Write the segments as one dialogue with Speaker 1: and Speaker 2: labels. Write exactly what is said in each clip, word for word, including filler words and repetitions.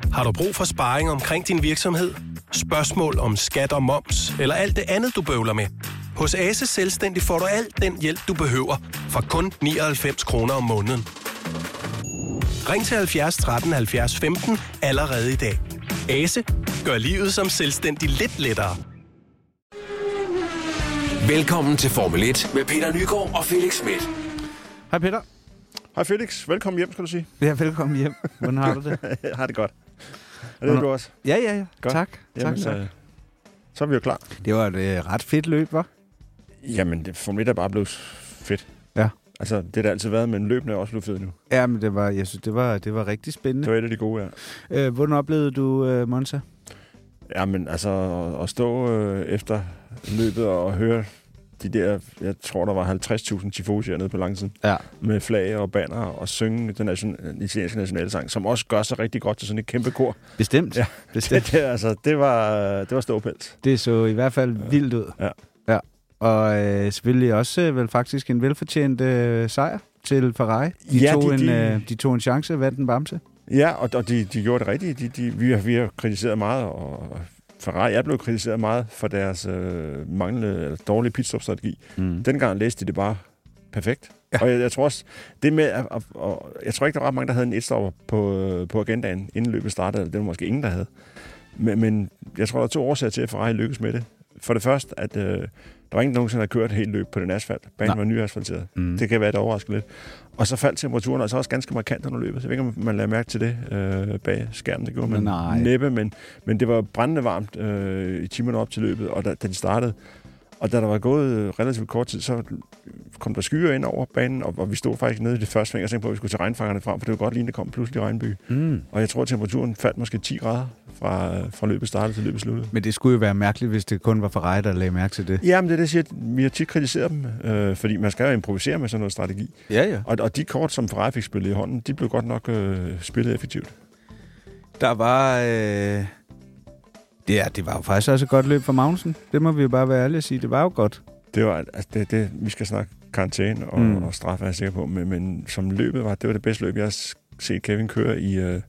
Speaker 1: Har du brug for sparring omkring din virksomhed? Spørgsmål om skat og moms, eller alt det andet, du bøvler med? Hos Ase Selvstændig får du alt den hjælp, du behøver, for kun nioghalvfems kroner om måneden. Ring til halvfjerds tretten halvfjerds femten allerede i dag. Ase gør livet som selvstændig lidt lettere.
Speaker 2: Velkommen til Formel et med Peter Nygaard og Felix Schmidt.
Speaker 3: Hej Peter.
Speaker 4: Hej Felix. Velkommen hjem, skal du sige.
Speaker 3: Ja, velkommen hjem. Hvordan har du det?
Speaker 4: Jeg har det godt. Er det du også?
Speaker 3: Ja, ja, ja.
Speaker 4: Godt.
Speaker 3: Tak.
Speaker 4: Jamen,
Speaker 3: tak, tak.
Speaker 4: Så, så er vi jo klar.
Speaker 3: Det var et øh, ret fedt løb, hva'?
Speaker 4: Jamen, det, Formel et er bare blevet fedt.
Speaker 3: Ja.
Speaker 4: Altså, det har det altid været, men løbene er også blevet fedt nu.
Speaker 3: Ja, men det var, jeg synes, det var, det var rigtig spændende.
Speaker 4: Det var et af de gode, ja.
Speaker 3: Øh, hvordan oplevede du øh, Monza?
Speaker 4: Jamen, altså, at, at stå øh, efter løbet og høre de der, jeg tror, der var halvtreds tusind tifosier nede på langsiden.
Speaker 3: Ja. Med
Speaker 4: flag og banner og synge den nation, italienske nationalsang, som også gør sig rigtig godt til sådan et kæmpe kor.
Speaker 3: Bestemt.
Speaker 4: Ja.
Speaker 3: Bestemt.
Speaker 4: Det, det, altså, det var, det var ståpels.
Speaker 3: Det så i hvert fald ja. vildt ud.
Speaker 4: Ja.
Speaker 3: Ja. Og øh, selvfølgelig også øh, vel faktisk en velfortjent øh, sejr til Ferrari. De,
Speaker 4: ja,
Speaker 3: tog
Speaker 4: de,
Speaker 3: en,
Speaker 4: de,
Speaker 3: øh, de tog en chance, vandt en bamse.
Speaker 4: Ja, og, og de, de gjorde det rigtigt. De, de, vi, har, vi har kritiseret meget, og Ferrari er blevet kritiseret meget for deres øh, manglende eller dårlige pitstop-strategi. Mm. Dengang læste de det bare perfekt. Ja. Og jeg, jeg tror også, det med at, at, at, jeg tror ikke, der var ret mange, der havde en et-stopper på, på agendaen, inden løbet startede. Det var måske ingen, der havde. Men, men jeg tror, der er to årsager til, at Ferrari lykkedes med det. For det første, at øh, der var ingen nogensinde, der havde kørt helt løb på den asfalt. Banen var nyasfalteret. Mm. Det kan være, der overrasker lidt. Og så faldt temperaturen altså også ganske markant under løbet. Så jeg ved ikke, om man lader mærke til det øh, bag skærmen. Det gjorde man
Speaker 3: Nej.
Speaker 4: næppe, men, men det var brændende varmt øh, i timerne op til løbet, og da, da de startede. Og da der var gået relativt kort tid, så kom der skyer ind over banen, og, og vi stod faktisk nede i det første sving og tænkte på, at vi skulle tage regnfangerne frem, for det var godt lige, det kom pludselig regnby. Mm. Og jeg tror, at temperaturen faldt måske ti grader fra, fra løbet startede til løbet sluttede.
Speaker 3: Men det skulle jo være mærkeligt, hvis det kun var Ferrari, der lagde mærke til det.
Speaker 4: Ja, men det er det, jeg siger, vi har tit kritiseret dem, øh, fordi man skal jo improvisere med sådan noget strategi.
Speaker 3: Ja, ja.
Speaker 4: Og, og de kort, som Ferrari fik spillet i hånden, de blev godt nok øh, spillet effektivt.
Speaker 3: Der var... Øh Ja, det var jo faktisk også et godt løb for Magnussen. Det må vi jo bare være ærlige at sige. Det var jo godt.
Speaker 4: Det var, altså det, det, vi skal snakke karantæne og, mm. og straf, er jeg sikker på. Men, men som løbet var, det var det bedste løb, jeg har set Kevin køre i, øh,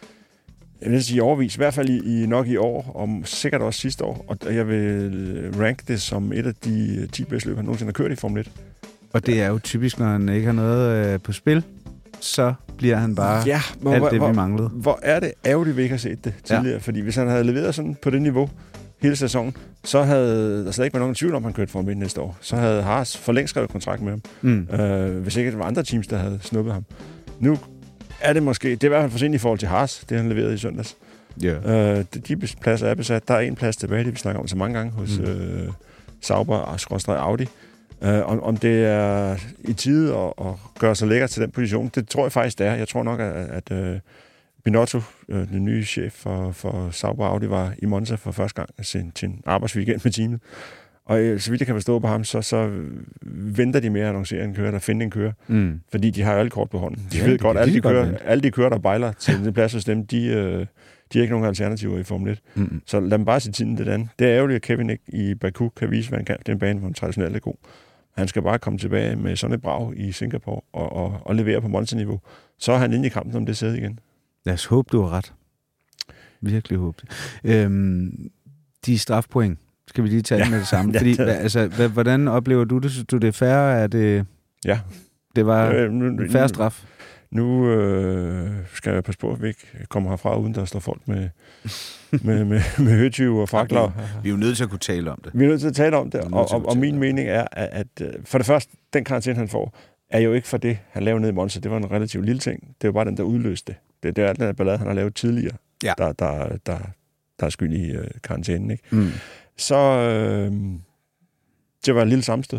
Speaker 4: jeg vil sige overvis. I hvert fald i, i nok i år, og sikkert også sidste år. Og jeg vil ranke det som et af de ti bedste løb, han nogensinde har kørt i Formel et.
Speaker 3: Og det er jo typisk, når han ikke har noget øh, på spil, så bliver han bare
Speaker 4: ja, men,
Speaker 3: alt
Speaker 4: hvor,
Speaker 3: det, vi
Speaker 4: hvor,
Speaker 3: manglede.
Speaker 4: Hvor er det ærgerligt, vi ikke har set det tidligere. Ja. Fordi hvis han havde leveret sådan på det niveau hele sæsonen, så havde der slet ikke været nogen tvivl om, han kørte Formel et næste år. Så havde Haas for længst skrevet kontrakt med ham. Mm. Øh, hvis ikke det var andre teams, der havde snuppet ham. Nu er det måske, det er i hvert fald for sent i forhold til Haas, det han leverede i søndags. Yeah. Øh, de pladser er besat. Der er en plads tilbage, det vi snakker om så mange gange hos mm. øh, Sauber og Audi. Uh, om, om det er i tide at, at gøre sig lækker til den position, det tror jeg faktisk, det er. Jeg tror nok, at, at uh, Binotto, uh, den nye chef for, for Sauber Audi, var i Monza for første gang til, til en arbejdsweekend med teamet. Og uh, så vidt jeg kan forstå på ham, så, så venter de med at annoncere en kører, der finder en kører. Mm. Fordi de har jo alle kort på hånden. De ja, ved godt, alle de, kører, alle de kører, der bejler til den plads hos dem, de, uh, de har ikke nogen alternativer i Formel et. Mm. Så lad dem bare sige tiden det andet. Det er ærgerligt, at Kevin ikke i Baku kan vise, hvad han kan. Det er en bane, hvor han traditionelt er god. Han skal bare komme tilbage med sådan et brag i Singapore og, og, og levere på Monza-niveau. Så er han inde i kampen om det sæde igen. Lad
Speaker 3: os håbe, du har ret. Virkelig håbe det. Øhm, de strafpoint, skal vi lige tage ja. med det samme. Fordi, ja, det... altså, hvordan oplever du det? Synes du, det er fair? Er det...
Speaker 4: Ja.
Speaker 3: Det var øh, nu, en fair straf?
Speaker 4: Nu øh, skal jeg passe på, at vi ikke kommer herfra, uden der står folk med, med, med, med høtyve og fakler.
Speaker 3: Vi er jo nødt til at kunne tale om det.
Speaker 4: Vi er nødt til at tale om det, og, og, og min mening er, at, at for det første, den karantæne, han får, er jo ikke for det, han lavede ned i Monza. Det var en relativt lille ting. Det er jo bare den, der udløste det. Det, det er alt den ballade, han har lavet tidligere, ja. der, der, der, der er skyld i øh, karantænen. Ikke? Mm. Så øh, det var et lille sammenstød.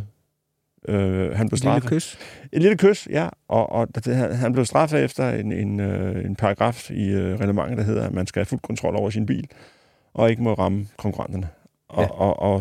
Speaker 4: Øh, han blev straffet.
Speaker 3: Et lille kys?
Speaker 4: Et lille kys, ja. Og, og det, han blev straffet efter en, en, en paragraf i øh, reglementet, der hedder, at man skal have fuld kontrol over sin bil, og ikke må ramme konkurrenterne. Og, ja. og, og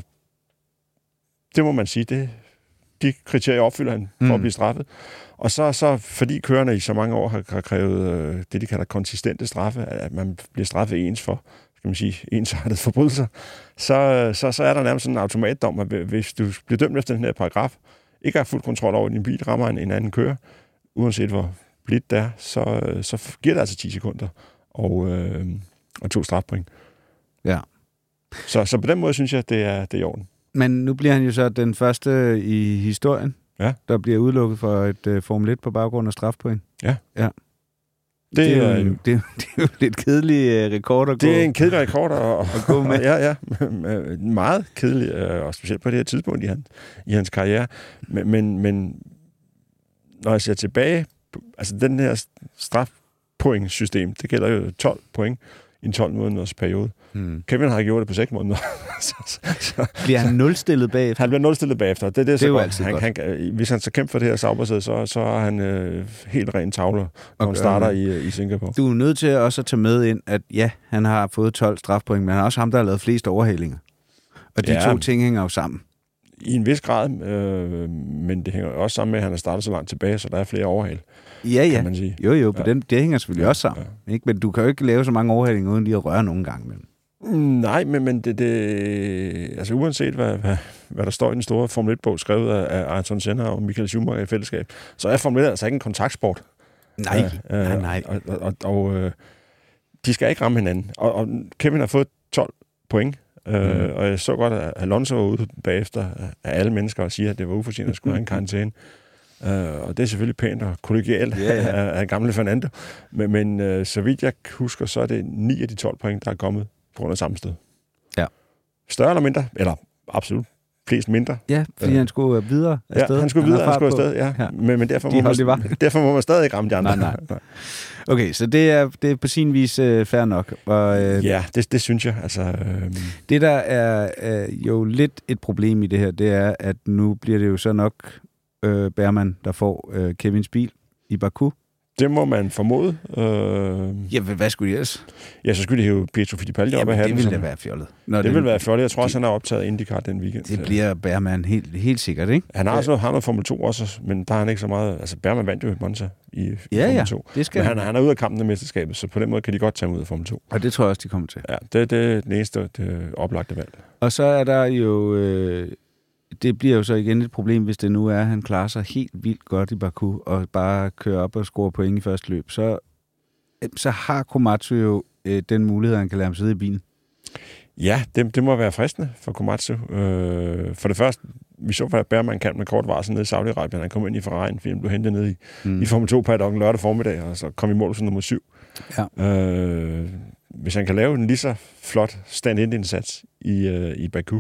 Speaker 4: det må man sige, det, de kriterier opfylder han for mm. at blive straffet. Og så, så fordi kørerne i så mange år har, har krævet øh, det, de kalder konsistente straffe, at man bliver straffet ens for, skal man sige, ensartet forbrydelser, så, så, så er der nærmest sådan en automatdom, at hvis du bliver dømt efter den her paragraf, ikke har fuld kontrol over din bil, rammer en, en anden kører, uanset hvor blidt det er, så, så giver det altså ti sekunder. Og øh, og to strafpoint.
Speaker 3: Ja.
Speaker 4: Så, så på den måde synes jeg, at det er, det er i orden.
Speaker 3: Men nu bliver han jo så den første i historien,
Speaker 4: ja.
Speaker 3: der bliver udelukket for et uh, Formel et på baggrund af strafpoint.
Speaker 4: Ja.
Speaker 3: ja.
Speaker 4: Det,
Speaker 3: det, er
Speaker 4: er
Speaker 3: jo, det, det er jo lidt kedelig uh, rekord at
Speaker 4: det
Speaker 3: gå
Speaker 4: Det er en kedelig rekord at,
Speaker 3: at gå med.
Speaker 4: ja, ja. Meget kedelig, og specielt på det her tidspunkt i, han, i hans karriere. Men, men, men når jeg ser tilbage, altså den her strafpointsystem, det gælder jo tolv point i en tolv måneders periode. Hmm. Kevin har gjort det på seks måneder. så, så, så,
Speaker 3: bliver han nulstillet bagefter?
Speaker 4: Han bliver nulstillet bagefter. Det, det, er
Speaker 3: det
Speaker 4: så
Speaker 3: er jo
Speaker 4: godt.
Speaker 3: altid
Speaker 4: han,
Speaker 3: godt.
Speaker 4: Han, hvis han så kæmper for det her saubersæde, så, så er han øh, helt ren tavler, når han starter i, i Singapore.
Speaker 3: Du er nødt til også at tage med ind, at ja, han har fået tolv strafpoint, men han er også ham, der har lavet flest overhalinger. Og de ja, to ting hænger jo sammen.
Speaker 4: I en vis grad, øh, men det hænger også sammen med, at han har startet så langt tilbage, så der er flere overhal.
Speaker 3: Ja, ja.
Speaker 4: Kan man sige.
Speaker 3: Jo, jo, på ja. den, det hænger selvfølgelig ja, også sammen. Ja. Ikke? Men du kan jo ikke lave så mange overhalinger, uden lige at røre nogen gang med.
Speaker 4: Nej, men, men det, det, altså uanset hvad, hvad, hvad der står i den store Formel et-bog, skrevet af Ayrton Senna og Michael Schumacher i fællesskab, så er Formel et altså ikke en kontaktsport.
Speaker 3: Nej,
Speaker 4: øh,
Speaker 3: nej, nej.
Speaker 4: Og, og, og, og øh, de skal ikke ramme hinanden. Og, og Kevin har fået tolv point, øh, mm. og jeg så godt, at Alonso var ude bagefter af alle mennesker og siger, at det var ufortjent at skulle have en karantæne. Uh, og det er selvfølgelig pænt og kollegialt yeah, yeah. af, af gamle Fernando. Men, men uh, så vidt jeg husker, så er det ni af de tolv point, der er kommet på grund af sammenstød.
Speaker 3: Ja.
Speaker 4: Større eller mindre, eller absolut flest mindre.
Speaker 3: Ja, fordi uh, han skulle videre afsted.
Speaker 4: Ja, han skulle
Speaker 3: han
Speaker 4: videre, han skulle afsted, ja. ja. Men, men derfor, de må man, derfor må man stadig ikke ramme de andre.
Speaker 3: Nej, nej. Okay, så det er, det er på sin vis uh, fair nok. Og, uh,
Speaker 4: ja, det, det synes jeg. Altså, øh...
Speaker 3: Det, der er uh, jo lidt et problem i det her, det er, at nu bliver det jo så nok øh, Behrman, der får øh, Kevins bil i Baku.
Speaker 4: Det må man formode. Øh...
Speaker 3: Ja, hvad skulle de ellers?
Speaker 4: Ja, så skulle de hæve Pietro Fittipaldi op af hatten.
Speaker 3: Det ville da være fjollet.
Speaker 4: Nå, det, det ville være fjollet. Jeg tror også, de... han har optaget IndyCar den weekend.
Speaker 3: Det bliver Behrman helt, helt sikkert, ikke?
Speaker 4: Han har også noget, har noget Formel to også, men der har han ikke så meget... Altså, Behrman vandt jo i Monza i, i
Speaker 3: ja,
Speaker 4: Formel to.
Speaker 3: Ja, det skal
Speaker 4: men han, han er ude af kampen af mesterskabet, så på den måde kan de godt tage ham ud af Formel to.
Speaker 3: Og det tror jeg også, de kommer til.
Speaker 4: Ja, det, det er det eneste det oplagte valg.
Speaker 3: Og så er der jo... Øh... Det bliver jo så igen et problem, hvis det nu er, at han klarer sig helt vildt godt i Baku, og bare kører op og scorer point i første løb. Så, så har Komatsu jo øh, den mulighed, at han kan lade ham sidde i bilen.
Speaker 4: Ja, det, det må være fristende for Komatsu. Øh, for det første, vi så, hvad Behrman kan med kort varsel nede i Saudi-Arabien. Han kom ind i Ferrari'en, fordi han blev hentet ned i, mm. i Formel to-paddocken lørdag formiddag, og så kom i mål som nummer syv. Ja. Øh, hvis han kan lave en lige så flot stand-in-indsats i, øh, i Baku,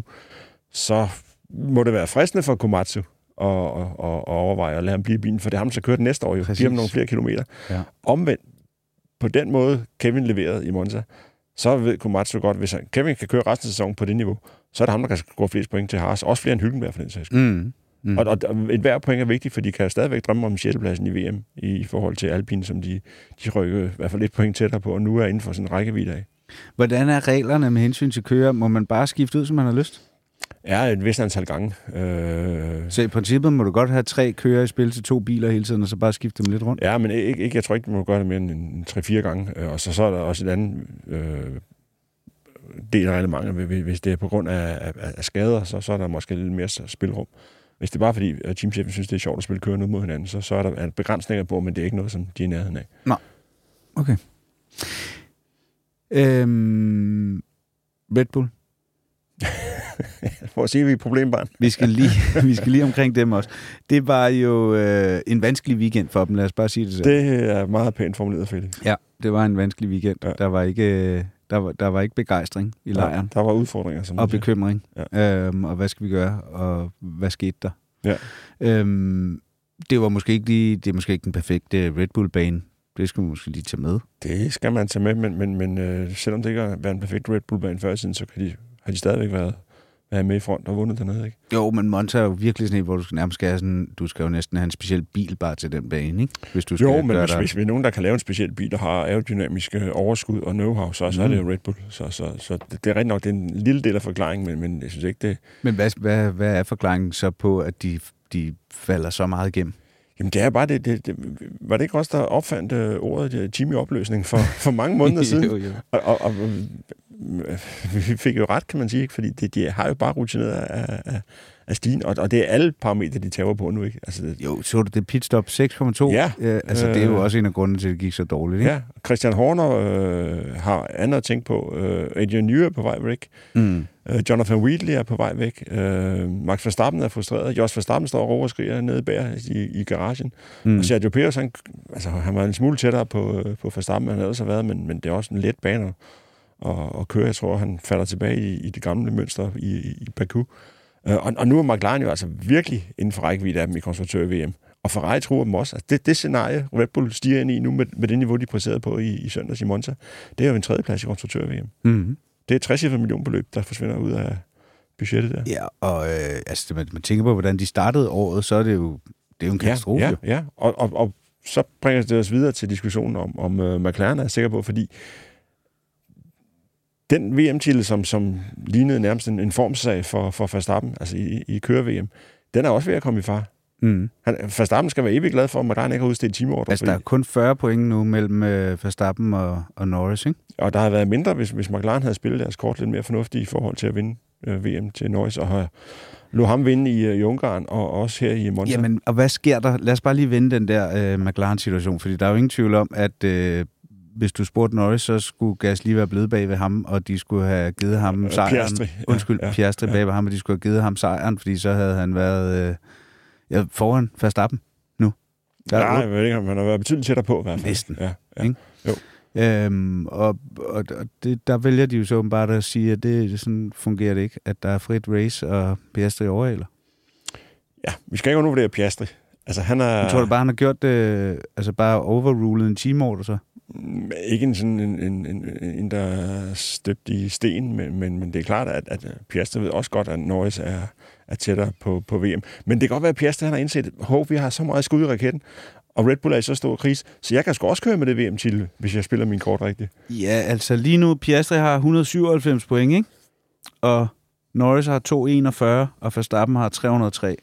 Speaker 4: så må det være fristende for Komatsu at, at, at overveje at lade ham blive i bilen, for det har ham så kørt næste år, jo. Giver ham nogle flere kilometer. Ja. Omvendt, på den måde Kevin leverede i Monza, så ved Komatsu godt, hvis han, Kevin kan køre resten af sæsonen på det niveau, så er det ham, der kan gå flest point til Haas. Også flere end Hülkenberg for den sags skyld. Mm. Mm. Og, og et hver point er vigtigt, for de kan stadigvæk drømme om sjettepladsen i V M i, i forhold til Alpine, som de, de rykker i hvert fald lidt point tættere på, og nu er inden for sådan en rækkevidde af.
Speaker 3: Hvordan er reglerne med hensyn til kører? Må man bare skifte ud, som man har lyst?
Speaker 4: Ja, et vist antal gange. Øh...
Speaker 3: Så i princippet må du godt have tre kører i spil til to biler hele tiden, og så bare skifte dem lidt rundt?
Speaker 4: Ja, men ikke, ikke, jeg tror ikke, du må gøre det mere end tre-fire gange. Og så, så er der også et andet øh, del af reglementet. Hvis det er på grund af, af, af skader, så, så er der måske lidt mere spilrum. Hvis det er bare fordi, at teamchefen synes, det er sjovt at spille kører nu mod hinanden, så, så er der begrænsninger på, men det er ikke noget, som de er i nærheden af.
Speaker 3: Nå, okay. Øhm, Red Bull?
Speaker 4: For at sige, at vi er problembarn.
Speaker 3: vi, skal lige, vi skal lige omkring dem også. Det var jo øh, en vanskelig weekend for dem, lad os bare sige det så.
Speaker 4: Det er meget pænt formuleret, Felix.
Speaker 3: Ja, det var en vanskelig weekend. Ja. Der var ikke... Der var, der var ikke begejstring i lejren.
Speaker 4: Ja, der var udfordringer. Som
Speaker 3: og bekymring. Ja. Øhm, og hvad skal vi gøre? Og hvad skete der?
Speaker 4: Ja.
Speaker 3: Øhm, det var måske ikke lige, det er måske ikke den perfekte Red Bull-bane. Det skal man måske lige tage med.
Speaker 4: Det skal man tage med, men, men, men øh, selvom det ikke har været en perfekt Red Bull-bane før siden, så kan de, har de stadigvæk været, været med i front og vundet dernede, ikke?
Speaker 3: Jo, men Monza er jo virkelig sådan et, hvor du skal nærmest skal have sådan, du skal jo næsten have en speciel bil bare til den bane, ikke? Hvis du skal
Speaker 4: jo, men hvis,
Speaker 3: der...
Speaker 4: hvis vi er nogen, der kan lave en speciel bil og har aerodynamiske overskud og know-how, så, så mm. er det jo Red Bull. Så, så, så det, det er rigtig nok, det er en lille del af forklaringen, men, men jeg synes ikke, det...
Speaker 3: Men hvad, hvad, hvad er forklaringen så på, at de, de falder så meget igennem?
Speaker 4: Jamen, det er bare det, det, det var det ikke også, der opfandt uh, ordet team-i-opløsning for, for mange måneder siden? jo, jo. Og, og, og vi fik jo ret, kan man sige, fordi de, de har jo bare rutineret af, af, er stigende, og, og det er alle parametre, de tager på nu, ikke? Altså, det,
Speaker 3: jo, så du det pitstop seks komma to?
Speaker 4: Ja.
Speaker 3: Øh, altså, det er jo også en af grundene til, at det gik så dårligt, ikke?
Speaker 4: Ja, Christian Horner øh, har andet at tænke på. Øh, Adrian Newey er på vej væk. Mm. Øh, Jonathan Wheatley er på vej væk. Øh, Max Verstappen er frustreret. Josh Verstappen står og råber og skriger nede bag i, i garagen. Mm. Og Sergio Perez, han, altså, han var en smule tættere på, på Verstappen, han ellers har været, men, men det er også en let bane at, at køre. Jeg tror, han falder tilbage i, i det gamle mønster i, i, i Baku. Øh, og, og nu er McLaren jo altså virkelig inden for rækkevidde af dem i konstruktør-V M. Og Ferrari tror dem også. Altså det, det scenarie, Red Bull stiger ind i nu med, med det niveau, de præsenterede på i, i søndags i Monza, det er jo en tredjeplads i konstruktør-V M. Mm-hmm. Det er tres millionbeløb, der forsvinder ud af budgettet der.
Speaker 3: Ja, og øh, altså, man, man tænker på, hvordan de startede året, så er det jo, det er jo en katastrofe.
Speaker 4: Ja, ja, ja. Og, og, og så bringer det os videre til diskussionen om, om uh, McLaren, er jeg sikker på, fordi den V M-titel, som, som lignede nærmest en, en formsag for, for Verstappen, altså i, i køre-V M, den er også ved at komme i far. Mm. Han, Verstappen skal være evigt glad for, at McLaren ikke har udstedt teamordre.
Speaker 3: Altså, fordi der er kun fyrre point nu mellem øh, Verstappen og, og Norris, ikke?
Speaker 4: Og der har været mindre, hvis, hvis McLaren havde spillet deres kort lidt mere fornuftigt i forhold til at vinde øh, V M til Norris, og har lå ham vinde i, i Ungarn, og også her i Monza.
Speaker 3: Jamen, og hvad sker der? Lad os bare lige vende den der øh, McLaren-situation, fordi der er jo ingen tvivl om, at øh, hvis du spurgte Norris, så skulle Gas lige være blevet bag ved ham, og de skulle have givet ham sejren.
Speaker 4: Piastri.
Speaker 3: Undskyld,
Speaker 4: ja, ja,
Speaker 3: Piastri
Speaker 4: ja.
Speaker 3: bag ved ham, og de skulle have givet ham sejren, fordi så havde han været øh, ja, foran Verstappen nu. Der
Speaker 4: Nej, jeg ved ikke, om han har været betydeligt tættere på i hvert fald.
Speaker 3: Næsten.
Speaker 4: Ja, ja.
Speaker 3: Ikke?
Speaker 4: Jo.
Speaker 3: Øhm, og og det, der vælger de jo så bare at sige, at det, det sådan fungerer det ikke, at der er frit race, og Piastri overhaler.
Speaker 4: Ja, vi skal ikke undervurdere Piastri. Altså, han er...
Speaker 3: Jeg tror du bare, han har gjort det, altså bare overrulet en teamorder, så?
Speaker 4: Ikke en sådan en, en, en, en der er støbt i sten, men, men, men det er klart, at, at Piastri ved også godt, at Norris er, er tættere på, på V M. Men det kan godt være, at Piastri han har indset, at vi har så meget skud i raketten, og Red Bull er i så stor krise, så jeg kan sgu også køre med det V M-titel, hvis jeg spiller min kort rigtigt.
Speaker 3: Ja, altså lige nu, Piastri har et hundrede og syvoghalvfems point, ikke? Og Norris har to hundrede og enogfyrre, og Verstappen har tre hundrede og tre.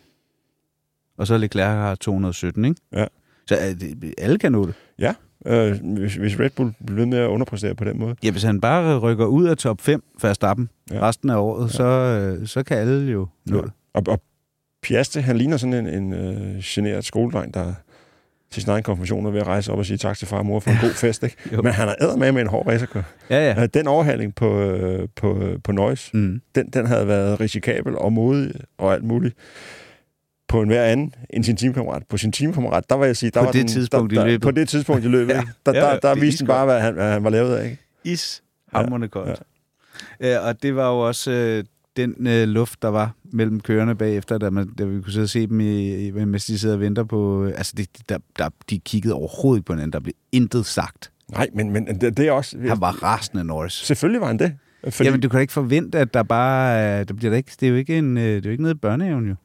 Speaker 3: Og så Leclerc har to hundrede og sytten, ikke?
Speaker 4: Ja.
Speaker 3: Så alle kan nå det.
Speaker 4: Ja, øh, hvis, hvis Red Bull bliver ved med at underpræstere på den måde.
Speaker 3: Ja, hvis han bare rykker ud af top fem Verstappen ja. resten af året,
Speaker 4: ja.
Speaker 3: så, så kan alle jo nå
Speaker 4: ja.
Speaker 3: det.
Speaker 4: Og, og Piastri, han ligner sådan en, en uh, generet skoledreng, der til sin egen konfirmation er ved at rejse op og sige tak til far og mor for en god fest, ikke? Men han er eddermame med en hård racerkør.
Speaker 3: Ja, ja.
Speaker 4: Den overhaling på, på, på Norris, mm. den, den havde været risikabel og modig og alt muligt på en hver anden end sin teamkammerat. På sin teamkammerat, der var jeg sige, der
Speaker 3: på
Speaker 4: var
Speaker 3: det
Speaker 4: den,
Speaker 3: tidspunkt
Speaker 4: der,
Speaker 3: i løbet.
Speaker 4: På det tidspunkt i løbet, ja. Der, der, der, der viste han bare, hvad han, hvad han var lavet af, ikke?
Speaker 3: Is, hamrende koldt. Ja. Øh, og det var jo også øh, den øh, luft, der var mellem kørerne bagefter, da, man, da vi kunne sidde og se dem, i, i, mens de sidder og venter på... Øh, altså, det, der, der, de kiggede overhovedet ikke på hinanden. Der blev intet sagt.
Speaker 4: Nej, men, men det, det er også...
Speaker 3: Han var rasende, Norris.
Speaker 4: Selvfølgelig var han det.
Speaker 3: Fordi... Jamen, du kan ikke forvente, at der bare... Øh, der bliver der ikke, det er jo ikke, en, øh, det er jo ikke noget i børnehaven, jo.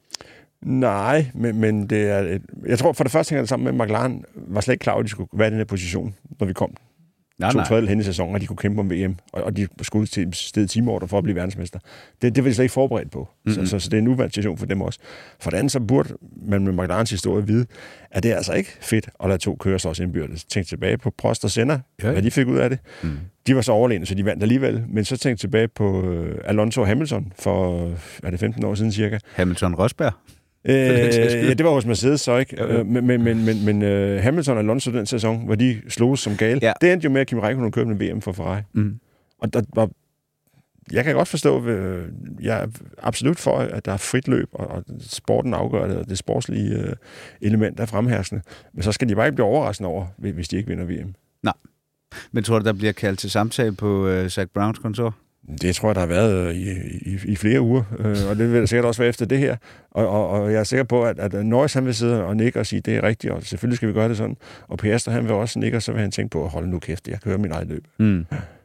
Speaker 4: Nej, men, men det er... Et, jeg tror, for det første hænger det sammen med, at McLaren var slet ikke klar over, at de skulle være i den her position, når vi kom nej, to tredjedel hen i sæsonen, og de kunne kæmpe om V M, og, og de skulle ud til stedet teamorder for at blive verdensmester. Det, det var de slet ikke forberedt på. Mm-hmm. Så, så, så det er en uvant situation for dem også. For det andet, så burde man med McLarens historie vide, at det er altså ikke fedt at lade to køre så også indbyrdes. Tænk tilbage på Prost og Senna, ja, ja. Hvad de fik ud af det. Mm. De var så overlegne, så de vandt alligevel. Men så tænk tilbage på uh, Alonso og Hamilton for, er det femten år siden cirka?
Speaker 3: Hamilton-Rosberg?
Speaker 4: Øh, ja, det var hos Mercedes så, ikke? Ja, ja. Men, men, men, men, men uh, Hamilton og Alonso den sæson, hvor de sloges som gale, ja. Det endte jo med, at Kimi Räikkönen købte en V M for Ferrari. Mm. Og der var... Jeg kan godt forstå, øh, jeg er absolut for, at der er frit løb, og, og sporten afgør det, og det sportslige øh, element er fremherskende. Men så skal de bare ikke blive overraskende over, hvis de ikke vinder V M.
Speaker 3: Nej. Men tror du, der bliver kaldt til samtale på øh, Zac Browns kontor?
Speaker 4: Det tror jeg, der har været i, i, i flere uger, øh, og det vil det sikkert også være efter det her. Og, og, og jeg er sikker på, at, at Norris han vil sidde og nikke og sige, det er rigtigt, og selvfølgelig skal vi gøre det sådan. Og Piastri han vil også nikke, og så vil han tænke på, hold nu kæft, jeg kører min eget løb. Mm.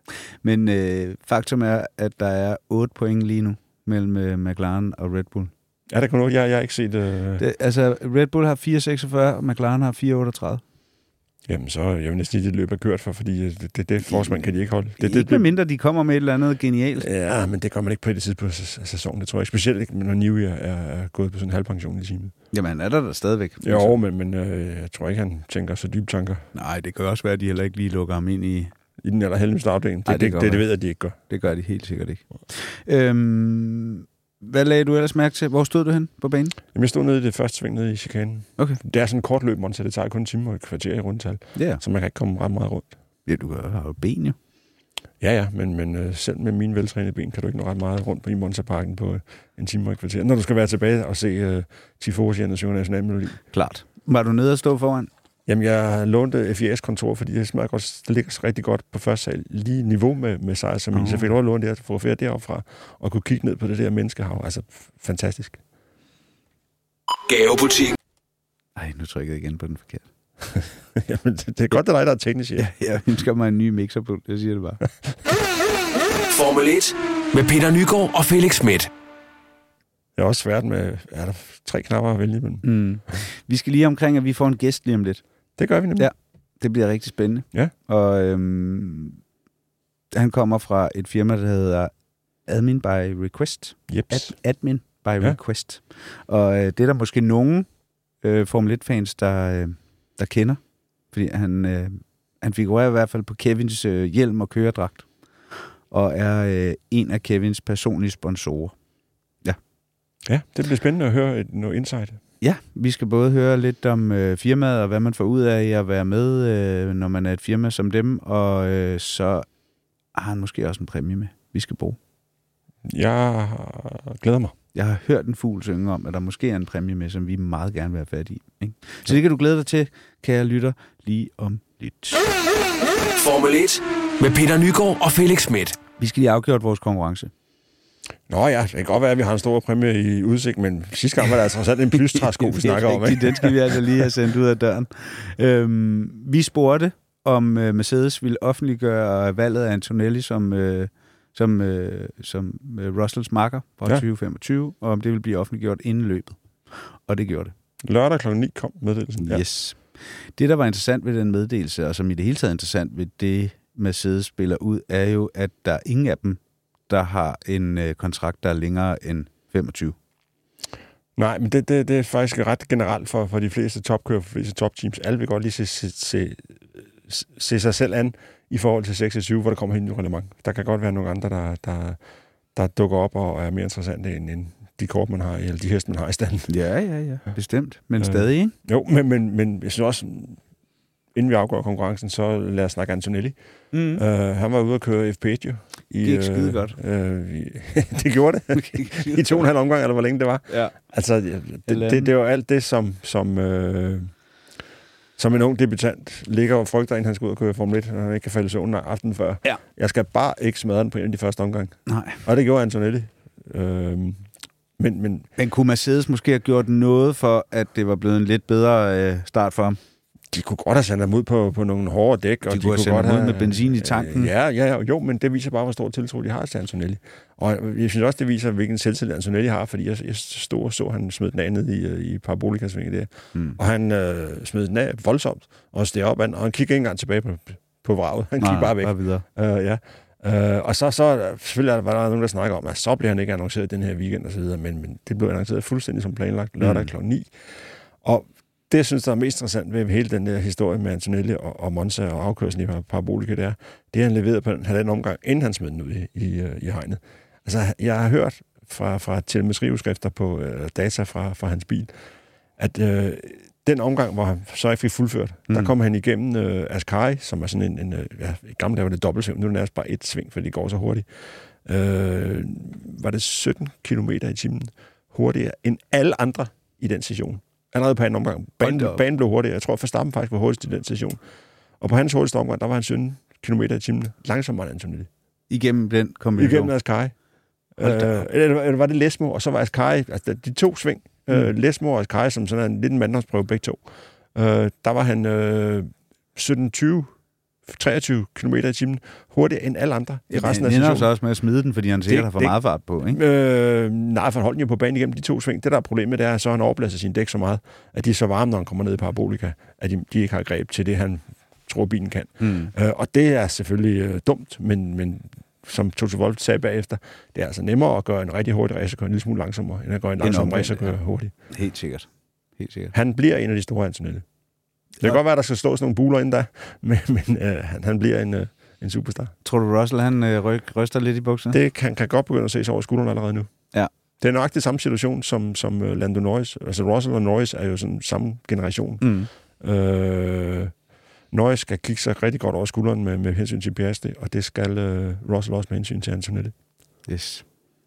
Speaker 3: Men øh, faktum er, at der er otte point lige nu mellem øh, McLaren og Red Bull.
Speaker 4: Ja, der kan noget. Jeg, jeg har ikke set... Øh...
Speaker 3: Det, altså, Red Bull har fire seksogfyrre, og McLaren har fire otteogtredive.
Speaker 4: Jamen, så jeg vil næsten sige, det løb er kørt for, fordi det, det, det forsmand kan de ikke holde. Det,
Speaker 3: ikke
Speaker 4: det,
Speaker 3: med mindre, de kommer med et eller andet genialt.
Speaker 4: Ja, men det kommer ikke på det tidspunkt af sæsonen, det tror jeg. Specielt ikke, når Newey er, er gået på sådan en halvpension i timen.
Speaker 3: Jamen, han er der, der stadigvæk.
Speaker 4: Jo, men, men øh, jeg tror ikke, han tænker så dybe tanker.
Speaker 3: Nej, det kan også være, at de heller ikke lige lukker ham ind i...
Speaker 4: I den allerheldigste afdeling. Det, Ej, det, det, det, det ved jeg, de ikke gør.
Speaker 3: Det gør de helt sikkert ikke. Øhm, Hvad lagde du ellers mærke til? Hvor stod du hen på banen?
Speaker 4: Jamen, jeg stod nede i det første sving nede i chikanen.
Speaker 3: Okay.
Speaker 4: Det er sådan en kort løb, så det tager kun en time og et kvarter i rundtal.
Speaker 3: Ja.
Speaker 4: Så man kan ikke komme ret meget rundt.
Speaker 3: Ja, du har jo ben jo.
Speaker 4: Ja, ja, men, men øh, selv med mine veltrænede ben, kan du ikke nå ret meget rundt på i Monza-parken på øh, en time og et kvarter. Når du skal være tilbage og se øh, Tifosi synge nationalmelodi.
Speaker 3: Klart. Var du nede og stå foran?
Speaker 4: Jamen, jeg lånte F I S kontor, fordi det smager godt, det ligger rigtig godt på første sal, lige niveau med, med sejrs, som uh-huh. Så fik lov at låne det her, fotografere deroppe fra, og kunne kigge ned på det der menneskehav. Altså, fantastisk.
Speaker 2: Gavebutik.
Speaker 3: Ej, nu trykker jeg igen på den forkert.
Speaker 4: Jamen, det, det er godt, at dig, der er teknisk. Ja,
Speaker 3: jeg ønsker mig en ny mixer på, jeg siger det bare.
Speaker 2: Formel et med Peter Nygaard og Felix Schmidt.
Speaker 4: Det er også svært med, er der tre knapper at vælge imellem.
Speaker 3: Mm. Vi skal lige omkring, at vi får en gæst lige om lidt.
Speaker 4: Det gør vi nemlig.
Speaker 3: Ja, det bliver rigtig spændende.
Speaker 4: Ja.
Speaker 3: Og øhm, han kommer fra et firma, der hedder Admin by Request.
Speaker 4: Yep.
Speaker 3: Ad, admin by ja. Request. Og øh, det er der måske nogen øh, Formel et-fans, der, øh, der kender. Fordi han, øh, han figurerer i hvert fald på Kevins øh, hjelm og køredragt. Og er øh, en af Kevins personlige sponsorer. Ja.
Speaker 4: Ja, det bliver spændende at høre et, noget insight.
Speaker 3: Ja, vi skal både høre lidt om øh, firmaet, og hvad man får ud af at være med, øh, når man er et firma som dem, og øh, så har han måske også en præmie med, vi skal bruge.
Speaker 4: Jeg glæder mig.
Speaker 3: Jeg har hørt en fugl synge om, at der måske er en præmie med, som vi meget gerne vil have fat i. Ikke? Så det kan du glæde dig til, kære lytter, lige om lidt.
Speaker 2: Formel et med Peter Nygaard og Felix Schmidt.
Speaker 3: Vi skal lige afgjort vores konkurrence.
Speaker 4: Nå ja, det kan godt være, at vi har en stor præmie i udsigt, men sidste gang var der altså sådan en plystræsko, vi snakker om. Ikke?
Speaker 3: Den skal vi altså lige have sendt ud af døren. Øhm, vi spurgte, om øh, Mercedes ville offentliggøre valget af Antonelli som, øh, som, øh, som øh, Russells makker fra ja. tyve femogtyve, og om det ville blive offentliggjort inden løbet. Og det gjorde det.
Speaker 4: Lørdag klokken ni kom meddelelsen. Ja.
Speaker 3: Yes. Det, der var interessant ved den meddelelse, og som i det hele taget er interessant ved det, Mercedes spiller ud, er jo, at der er ingen af dem, der har en øh, kontrakt, der er længere end femogtyve.
Speaker 4: Nej, men det, det, det er faktisk ret generelt for, for de fleste topkører, for de fleste topteams. Alle vil godt lige se, se, se, se sig selv an i forhold til seksogtyve, hvor der kommer helt nyt reglement. Der kan godt være nogle andre, der, der, der dukker op og er mere interessante end, end de kort, man har, eller de heste, man har i standen.
Speaker 3: Ja, ja, ja. Bestemt. Men øh, stadig, ikke?
Speaker 4: Jo, men, men, men jeg synes også, inden vi afgår konkurrencen, så lad os snakke Antonelli. Mm. Uh, han var ude at køre F P et jo. I,
Speaker 3: det gik skide godt.
Speaker 4: Uh, i, det gjorde det. I to og en halv omgang, eller hvor længe det var.
Speaker 3: Ja.
Speaker 4: Altså, det, det, det, det var alt det, som, som, uh, som en ung debutant ligger og frygter, inden han skal ud og køre Formel et, og han ikke kan falde i søvn aftenen før. Ja. Jeg skal bare ikke smadre den på en af de første omgang.
Speaker 3: Nej.
Speaker 4: Og det gjorde Antonelli. Uh, men, men,
Speaker 3: men kunne Mercedes måske have gjort noget for, at det var blevet en lidt bedre øh, start for ham?
Speaker 4: De kunne godt have sendt ham ud på, på nogle hårde dæk.
Speaker 3: De,
Speaker 4: og
Speaker 3: de
Speaker 4: de
Speaker 3: kunne,
Speaker 4: kunne
Speaker 3: have
Speaker 4: godt
Speaker 3: have med benzin i tanken.
Speaker 4: Ja, ja, jo, men det viser bare, hvor stor tiltro de har til Antonelli. Og jeg synes også, det viser, hvilken selvtillid Antonelli har, fordi jeg, jeg stod og så, han smed den af ned i, i parabolikasvinget der. Mm. Og han øh, smed den af voldsomt, og steg op, og han kiggede ikke engang tilbage på, på vraget. Han kiggede bare væk.
Speaker 3: Bare videre.
Speaker 4: Uh, ja. Uh, og så, så selvfølgelig var der nogen, der snakker om, at så bliver han ikke annonceret den her weekend og så videre, men, men det blev annonceret fuldstændig som planlagt lørdag mm. klokken ni. Og det, jeg synes, der er mest interessant ved hele den der historie med Antonelli og, og Monza og afkørslen i parabolika, det er, det han leverede på den halvanden omgang, inden han smed den ud i, i, i hegnet. Altså, jeg har hørt fra, fra telemetriudskrifter på øh, data fra, fra hans bil, at øh, den omgang, hvor han så ikke fik fuldført, mm. der kom han igennem øh, Ascari, som er sådan en, en øh, ja, i gamle dage var det dobbeltsving, nu er det nærmest bare et sving, fordi det går så hurtigt. Øh, var det sytten kilometer i timen hurtigere end alle andre i den station. Allerede på anden omgang. Banen, banen blev hurtigere. Jeg tror, Verstappen faktisk var hurtigst i den station. Og på hans hurtigste omgang, der var han sytten kilometer i timen. Langsommere end Antonelli.
Speaker 3: Igennem den kombination?
Speaker 4: Igennem Ascari. Øh, eller, eller var det Lesmo, og så var Ascari, altså de to sving, mm. øh, Lesmo og Ascari, som sådan en lidt en manddomsprøve begge to. Øh, der var han øh, sytten tyve treogtyve kilometer i timen hurtigere end alle andre i resten af
Speaker 3: sæsonen.
Speaker 4: sæsonen.
Speaker 3: Så også med at smide den, fordi han sikkert har for meget fart på, ikke?
Speaker 4: Øh, nej, for han holdt den jo på banen igennem de to sving. Det der er problemet, det er, at så han overblæser sin dæk så meget, at de er så varme, når han kommer ned i parabolika, at de, de ikke har greb til det, han tror, bilen kan. Mm. Øh, og det er selvfølgelig øh, dumt, men, men som Toto Wolff sagde bagefter, det er altså nemmere at gøre en rigtig hurtig racerkører en lille smule langsommere, end at gøre en langsom racerkører ja. hurtigt.
Speaker 3: Helt sikkert. Helt sikkert.
Speaker 4: Han bliver en af de store Antonelli. Det kan ja. godt være, at der skal stå sådan nogle buler inden der, men, men øh, han, han bliver en, øh, en superstar.
Speaker 3: Tror du, Russell han øh, ryk, ryster lidt i bukserne?
Speaker 4: Det kan, kan godt begynde at se sig over skulderen allerede nu.
Speaker 3: Ja.
Speaker 4: Det er nok det samme situation som, som Lando Norris. Altså Russell og Norris er jo sådan samme generation. Mm. Øh, Norris skal kigge sig rigtig godt over skulderen med, med hensyn til Piastri, og det skal øh, Russell også med hensyn til Antonelli.
Speaker 3: Yes.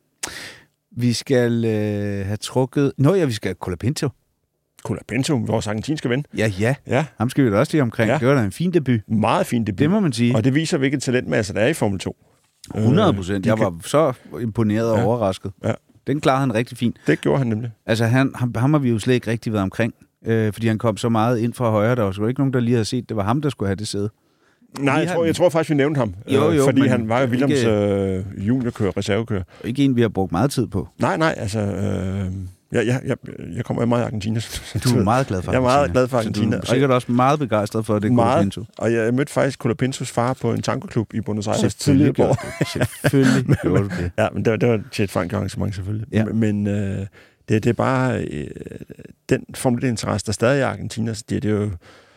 Speaker 3: Vi skal øh, have trukket... Nå ja, vi skal have Colapinto.
Speaker 4: Colapinto, vores argentinske ven.
Speaker 3: Ja, ja.
Speaker 4: ja.
Speaker 3: Ham skal vi da også lige omkring. Ja. Det var da en fin debut.
Speaker 4: Meget fin debut.
Speaker 3: Det må man sige.
Speaker 4: Og det viser, hvilket talentmasse der er i Formel to.
Speaker 3: hundrede procent. Jeg var så imponeret og ja. overrasket. Ja. Den klarede han rigtig fint.
Speaker 4: Det gjorde han nemlig.
Speaker 3: Altså, han, ham, ham har vi jo slet ikke rigtig været omkring, øh, fordi han kom så meget ind fra højre. Der var sgu ikke nogen, der lige havde set, det var ham, der skulle have det sæde.
Speaker 4: Nej, jeg tror, jeg tror faktisk, vi nævnte ham.
Speaker 3: Jo, jo,
Speaker 4: fordi han var jo Williams øh, juniorkører, reservekører.
Speaker 3: Ikke en, vi har brugt meget tid på.
Speaker 4: Nej, nej, altså... Øh, jeg, jeg, jeg, jeg kommer meget i Argentina.
Speaker 3: Du er meget glad for Argentina.
Speaker 4: Jeg er meget glad for Argentina.
Speaker 3: Så du er sikkert også meget begejstret for det, Colapinto.
Speaker 4: Og jeg mødte faktisk Colapintos far på en tangoklub i Buenos Aires tidligere på år.
Speaker 3: Selvfølgelig gjorde du det.
Speaker 4: Ja, men det var, det var til et frank arrangement selvfølgelig. Ja. Men øh, det, det er bare øh, den Formel et-interesse, der stadig er i Argentina. Det, det er jo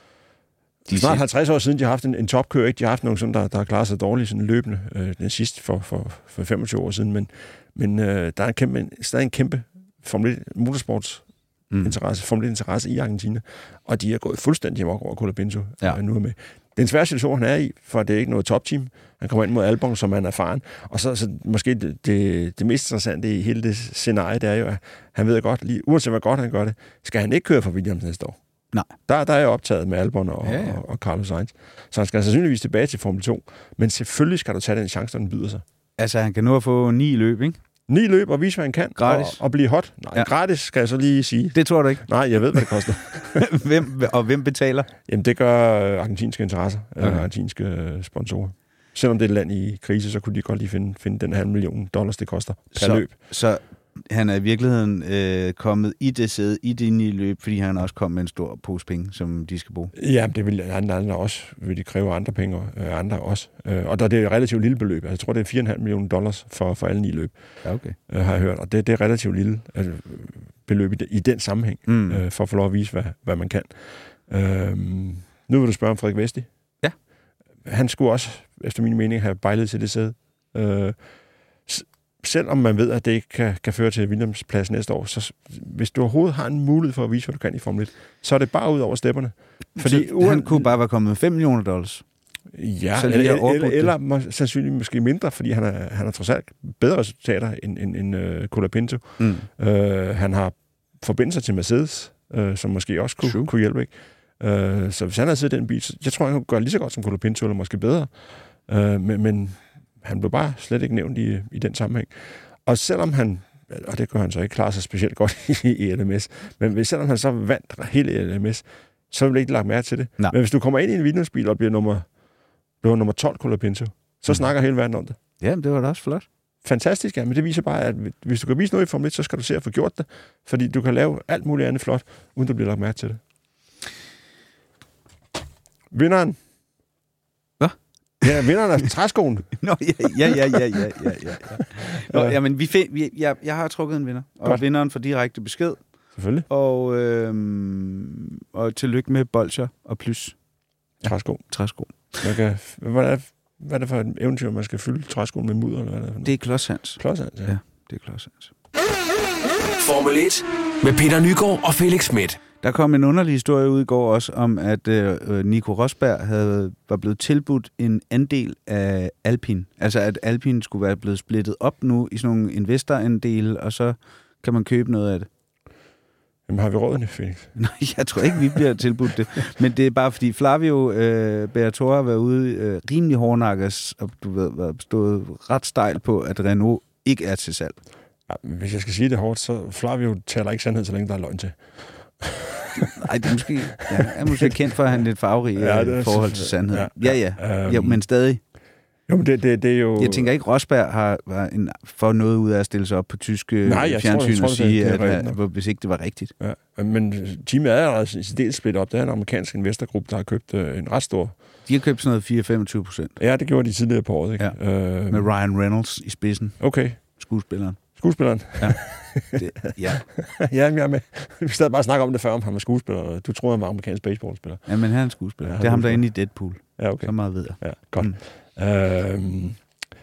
Speaker 4: de snart halvtreds år siden, de har haft en, en topkører. Ikke? De har haft nogen, sådan, der, der har klaret sig dårligt sådan løbende øh, den sidste for, for, for femogtyve år siden. Men, men øh, der er en kæmpe, en, stadig en kæmpe Formel et motorsports mm. interesse, Formel et-interesse i Argentina. Og de er gået fuldstændig amok over Colapinto. Ja. Øh, nu er med. Det er en svær situation, han er i, for det er ikke noget topteam. Han kommer ind mod Albon, som han er erfaren. Og så, så måske det, det, det mest interessante i hele det scenarie, det er jo, at han ved godt, lige, uanset hvor godt han gør det, skal han ikke køre for Williams næste år.
Speaker 3: Nej.
Speaker 4: Der, der er jeg optaget med Albon og, ja, ja. og, og Carlos Sainz. Så han skal sandsynligvis tilbage til Formel to. Men selvfølgelig skal du tage den chance, når den byder sig.
Speaker 3: Altså, han kan nu få ni løb, ikke?
Speaker 4: Ni løb og vise, hvad han kan.
Speaker 3: Gratis.
Speaker 4: Og, og blive hot. Nej, ja. Gratis skal jeg så lige sige.
Speaker 3: Det tror du ikke?
Speaker 4: Nej, jeg ved, hvad det koster.
Speaker 3: hvem, og hvem betaler?
Speaker 4: Jamen, det gør argentinske interesser. Okay. Argentinske sponsorer. Selvom det er et land i krise, så kunne de godt lige finde, finde den halv million dollars, det koster per
Speaker 3: så,
Speaker 4: løb.
Speaker 3: Så han er i virkeligheden øh, kommet i det sæde, i det nye løb, fordi han også kom med en stor pose penge, som de skal bruge.
Speaker 4: Ja, det vil andre, andre også. Vil de kræve andre penge, øh, andre også. Øh, og der er det et relativt lille beløb. Altså, jeg tror, det er fire komma fem millioner dollars for, for alle ni løb,
Speaker 3: ja, okay.
Speaker 4: øh, har jeg hørt. Og det, det er relativt lille altså, beløb i, de, i den sammenhæng, mm. øh, for at få lov at vise, hvad, hvad man kan. Øh, nu vil du spørge om Frederik Vesti.
Speaker 3: Ja.
Speaker 4: Han skulle også, efter min mening, have bejlet til det sæde. Øh, Selvom man ved, at det ikke kan, kan føre til Williams plads næste år, så hvis du overhovedet har en mulighed for at vise, hvad du kan i Formel et, så er det bare ud over stepperne.
Speaker 3: Fordi så han kunne bare være kommet med fem millioner dollars?
Speaker 4: Ja, eller, eller, eller må, sandsynligt måske mindre, fordi han har han trods alt bedre resultater end, end, end uh, Colapinto. Mm. Uh, han har forbindelser til Mercedes, uh, som måske også kunne, kunne hjælpe. Ikke? Uh, så hvis han havde siddet i den bil, så jeg tror, han kunne gøre lige så godt som Colapinto, eller måske bedre. Uh, men, men han blev bare slet ikke nævnt i, i den sammenhæng. Og selvom han, og det gør han så ikke klare sig specielt godt i, i L M S, men selvom han så vandt hele L M S, så vil det ikke lagt mærke til det. Nej. Men hvis du kommer ind i en Williams-bil og bliver nummer, bliver nummer tolv Colapinto, så mm. snakker hele verden om det.
Speaker 3: Jamen, det var da også flot.
Speaker 4: Fantastisk, ja, men det viser bare, at hvis du kan vise noget i Formel et, så skal du se at få gjort det, fordi du kan lave alt muligt andet flot, uden du bliver lagt mærke til det. Vinderen. Ja, vinderen af træskoen.
Speaker 3: Nå, ja, ja, ja, ja, ja, ja, ja. Nå, ja. Jamen, vi find, vi, jeg, jeg har trukket en vinder, og godt. Vinderen får direkte besked.
Speaker 4: Selvfølgelig.
Speaker 3: Og, øhm, og tillykke med bolcher og plus.
Speaker 4: Træsko.
Speaker 3: Træsko.
Speaker 4: Man kan, hvad, er, hvad er det for et eventyr, man skal fylde træskoen med mudder? Eller hvad er det, for
Speaker 3: det er klodshands.
Speaker 4: Klodshands, ja.
Speaker 3: Ja, det er klodshands.
Speaker 2: Formel et med Peter Nygaard og Felix Schmidt.
Speaker 3: Der kom en underlig historie ud i går også, om at øh, Nico Rosberg havde, var blevet tilbudt en andel af Alpine. Altså at Alpine skulle være blevet splittet op nu i sådan nogle investorandele, og så kan man købe noget af det.
Speaker 4: Jamen har vi rådene, Felix?
Speaker 3: Nej, jeg tror ikke, vi bliver tilbudt det. Men det er bare fordi Flavio øh, Briatore har været ude øh, rimelig hårdnakkes, og du ved, var stået ret stejl på, at Renault ikke er til salg.
Speaker 4: Ja, hvis jeg skal sige det hårdt, så Flavio taler ikke sandhed, så længe der er løgn til.
Speaker 3: Nej, det er måske, ja, er måske kendt for, at han er lidt farverig i ja, forhold til sandhed. Ja, ja, ja. Um, jo, men stadig.
Speaker 4: Jo, men det, det, det er jo...
Speaker 3: Jeg tænker ikke, Rosberg har, har en, for noget ud af at stille sig op på tyske Nej, fjernsyn tror, og sige, det, det at, at, hvis ikke det var rigtigt.
Speaker 4: Ja, men teamet er altså dels splittet op. Det er en amerikansk investorgruppe, der har købt øh, en ret stor...
Speaker 3: De har købt sådan noget fire til femogtyve procent.
Speaker 4: Ja, det gjorde de tidligere på året, ikke?
Speaker 3: Ja. Øh, med Ryan Reynolds i spidsen.
Speaker 4: Okay.
Speaker 3: Skuespilleren.
Speaker 4: Skuespilleren?
Speaker 3: Ja. Det, ja.
Speaker 4: Ja, jeg er med. Vi stadig bare snakke om det før, om han var skuespiller. Du tror, han var amerikansk baseballspiller.
Speaker 3: Ja, men han er en skuespiller. Ja, det er ham, der er inde i Deadpool.
Speaker 4: Ja, okay.
Speaker 3: Så meget ved jeg.
Speaker 4: Ja, godt. Mm. Øhm,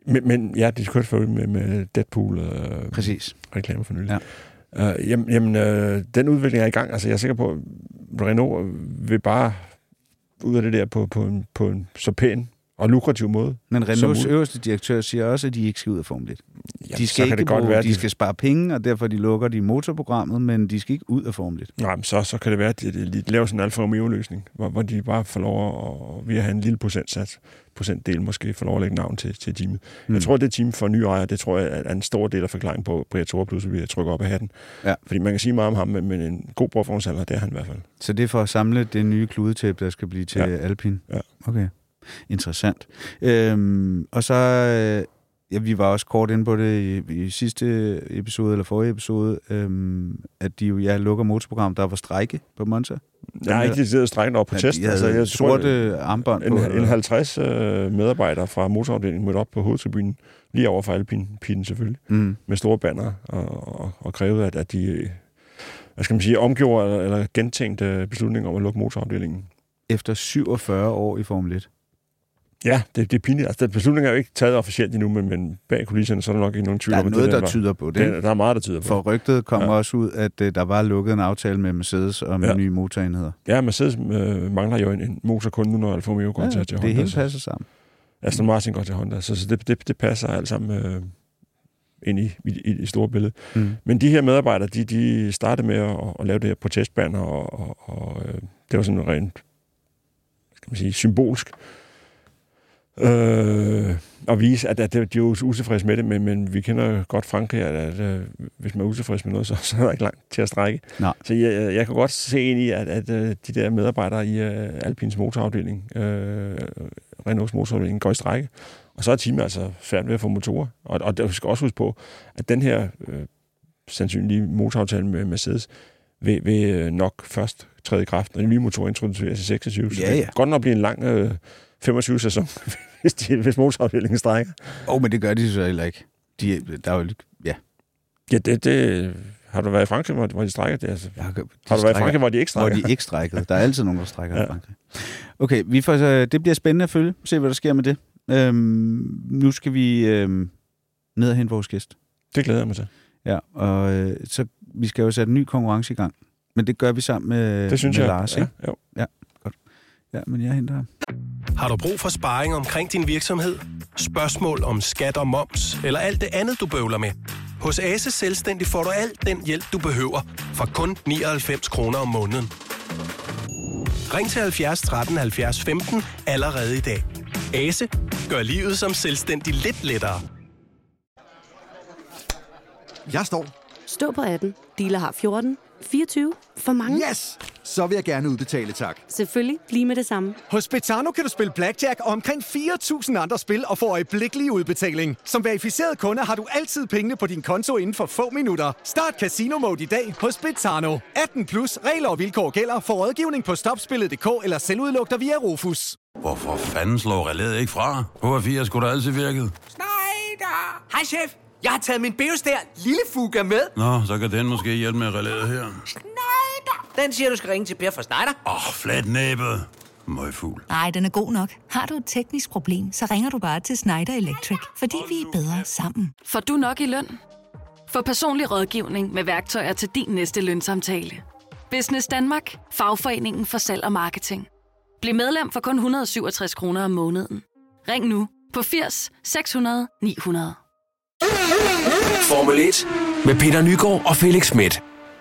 Speaker 4: Men, men ja, de kørte for med, med Deadpool og
Speaker 3: Præcis.
Speaker 4: reklamer for nylig.
Speaker 3: Ja.
Speaker 4: Uh, jamen, jamen uh, den udvikling er i gang. Altså, jeg er sikker på, at Renault vil bare ud af det der på, på, en, på en så pæn og lukrativ måde.
Speaker 3: Men Renaults øverste direktør siger også, at de ikke skal ud af Formel et.
Speaker 4: Jamen,
Speaker 3: de skal ikke
Speaker 4: det godt
Speaker 3: bruge,
Speaker 4: være,
Speaker 3: de, de skal spare penge, og derfor de lukker de motorprogrammet, men de skal ikke ud af Formel et.
Speaker 4: Nej, men så, så kan det være, at de, de, de laver sådan en Alfa Romeo-løsning, hvor, hvor de bare får lov at, ved at have en lille procentsats, procentdel måske, får lov at lægge navn til, til teamet. Mm. Jeg tror, at det team for nye ejere, det tror jeg er en stor del af forklaringen på Briatore, pludselig vil jeg trykke op af hatten. Ja. Fordi man kan sige meget om ham, men en god brugforholdshalder, det er han i hvert fald.
Speaker 3: Så det er for at samle det nye kludetæppe, der skal blive til ja. Alpine?
Speaker 4: Ja.
Speaker 3: Okay. Interessant. Øhm, og så, ja, vi var også kort inde på det i, i sidste episode, eller forrige episode, øhm, at de jo ja, lukker motorprogram, der var strejke på Monza.
Speaker 4: Jeg har ikke decideret strækken op på test.
Speaker 3: De havde altså, jeg sorte tror, armbånd
Speaker 4: en,
Speaker 3: på.
Speaker 4: En halvtreds øh, medarbejdere fra motorafdelingen mødte op på hovedtribunen, lige over for Alpine, Pinen selvfølgelig, mm. med store banner, og, og, og krævede, at, at de, hvad skal man sige, omgjorde eller, eller gentænkte beslutninger om at lukke motorafdelingen.
Speaker 3: Efter syvogfyrre år i Formel et.
Speaker 4: Ja, det, det er pinligt. Altså, beslutningen er jo ikke taget officielt endnu, men, men bag kulisserne, så er der nok ikke nogen tvivl om,
Speaker 3: det. Der er noget,
Speaker 4: det,
Speaker 3: der
Speaker 4: var.
Speaker 3: tyder på det.
Speaker 4: det. Der er meget, der tyder på
Speaker 3: For rygtet kom ja. også ud, at uh, der var lukket en aftale med Mercedes om ja. nye motorenheder.
Speaker 4: Ja, Mercedes øh, mangler jo en, en motor kun nu, når Alfa Romeo går ja, til, til
Speaker 3: det
Speaker 4: Honda.
Speaker 3: Det hele passer sammen.
Speaker 4: Aston Martin går til Honda, så, så det, det, det passer alt sammen øh, ind i, i, i det store billede. Mm. Men de her medarbejdere, de, de startede med at, at lave det her protestbanner, og, og, og øh, det var sådan rent, skal man sige, symbolsk. Øh, og vise, at, at de er jo utilfredse med det, men, men vi kender godt Frankrig, at, at, at hvis man er utilfreds med noget, så, så er der ikke langt til at strække. Nej. Så jeg, jeg kan godt se ind i, at, at, at de der medarbejdere i uh, Alpines motorafdeling, uh, Renaults motorafdeling, går i strække. Og så er teamet altså færdigt ved at få motorer. Og, og det skal også huske på, at den her uh, sandsynlige motoraftale med Mercedes vil, vil nok først træde i kraft, når de nye motorer introduceres i seksogtyve. Så ja, ja. Det kan godt nok blive en lang uh, femogtyve sæson, hvis, de, hvis motorafdelingen strækker.
Speaker 3: Åh, oh, men det gør de så heller ikke. De, der er jo, ja.
Speaker 4: Ja, det, det... Har du været i Frankrig, hvor, hvor de strækker det? Altså,
Speaker 3: ja, de
Speaker 4: har du været i Frankrig, hvor de ikke strækker?
Speaker 3: Hvor de ikke strækker. Der er altid nogen, der strækker ja. i Frankrig. Okay, vi får, det bliver spændende at følge. Se, hvad der sker med det. Øhm, nu skal vi øhm, ned og hente vores gæst.
Speaker 4: Det glæder jeg mig til.
Speaker 3: Ja, og øh, så vi skal jo sætte en ny konkurrence i gang. Men det gør vi sammen med,
Speaker 4: det synes
Speaker 3: med
Speaker 4: jeg.
Speaker 3: Lars,
Speaker 4: ja,
Speaker 3: ikke?
Speaker 4: Jo.
Speaker 3: Ja, godt. Ja, men jeg henter ham.
Speaker 1: Har du brug for sparring omkring din virksomhed? Spørgsmål om skat og moms, eller alt det andet, du bøvler med? Hos Ase Selvstændig får du alt den hjælp, du behøver, for kun nioghalvfems kroner om måneden. Ring til halvfjerds tretten halvfjerds femten allerede i dag. Ase gør livet som selvstændig lidt lettere.
Speaker 5: Jeg står.
Speaker 6: Stå på atten. Dealer har fjorten. fireogtyve. For mange.
Speaker 5: Yes! Så vil jeg gerne udbetale, tak.
Speaker 6: Selvfølgelig. Lige med det samme.
Speaker 7: Hos Betano kan du spille blackjack og omkring fire tusind andre spil og få øjeblikkelig udbetaling. Som verificeret kunde har du altid pengene på din konto inden for få minutter. Start Casino Mode i dag hos Betano. atten plus. Regler og vilkår gælder. For rådgivning på stopspillet punktum d k eller selvudluk dig via Rufus.
Speaker 8: Hvorfor fanden slår relæet ikke fra? H F fire skulle da altid virket.
Speaker 9: Schneider! Hej chef! Jeg har taget min Beostær lille Fuga med.
Speaker 8: Nå, så kan den måske hjælpe med relæet her.
Speaker 9: Schneider! Den siger, du skal ringe til Per fra Schneider.
Speaker 8: Åh, oh, flat næbet. Møgfugl.
Speaker 10: Nej, den er god nok. Har du et teknisk problem, så ringer du bare til Schneider Electric. Fordi vi er bedre sammen.
Speaker 11: Får du nok i løn? Få personlig rådgivning med værktøjer til din næste lønsamtale. Business Danmark. Fagforeningen for salg og marketing. Bliv medlem for kun et hundrede og syvogtres kroner om måneden. Ring nu på firs seks hundrede ni hundrede.
Speaker 2: Formel et med Peter Nygaard og Felix Smith.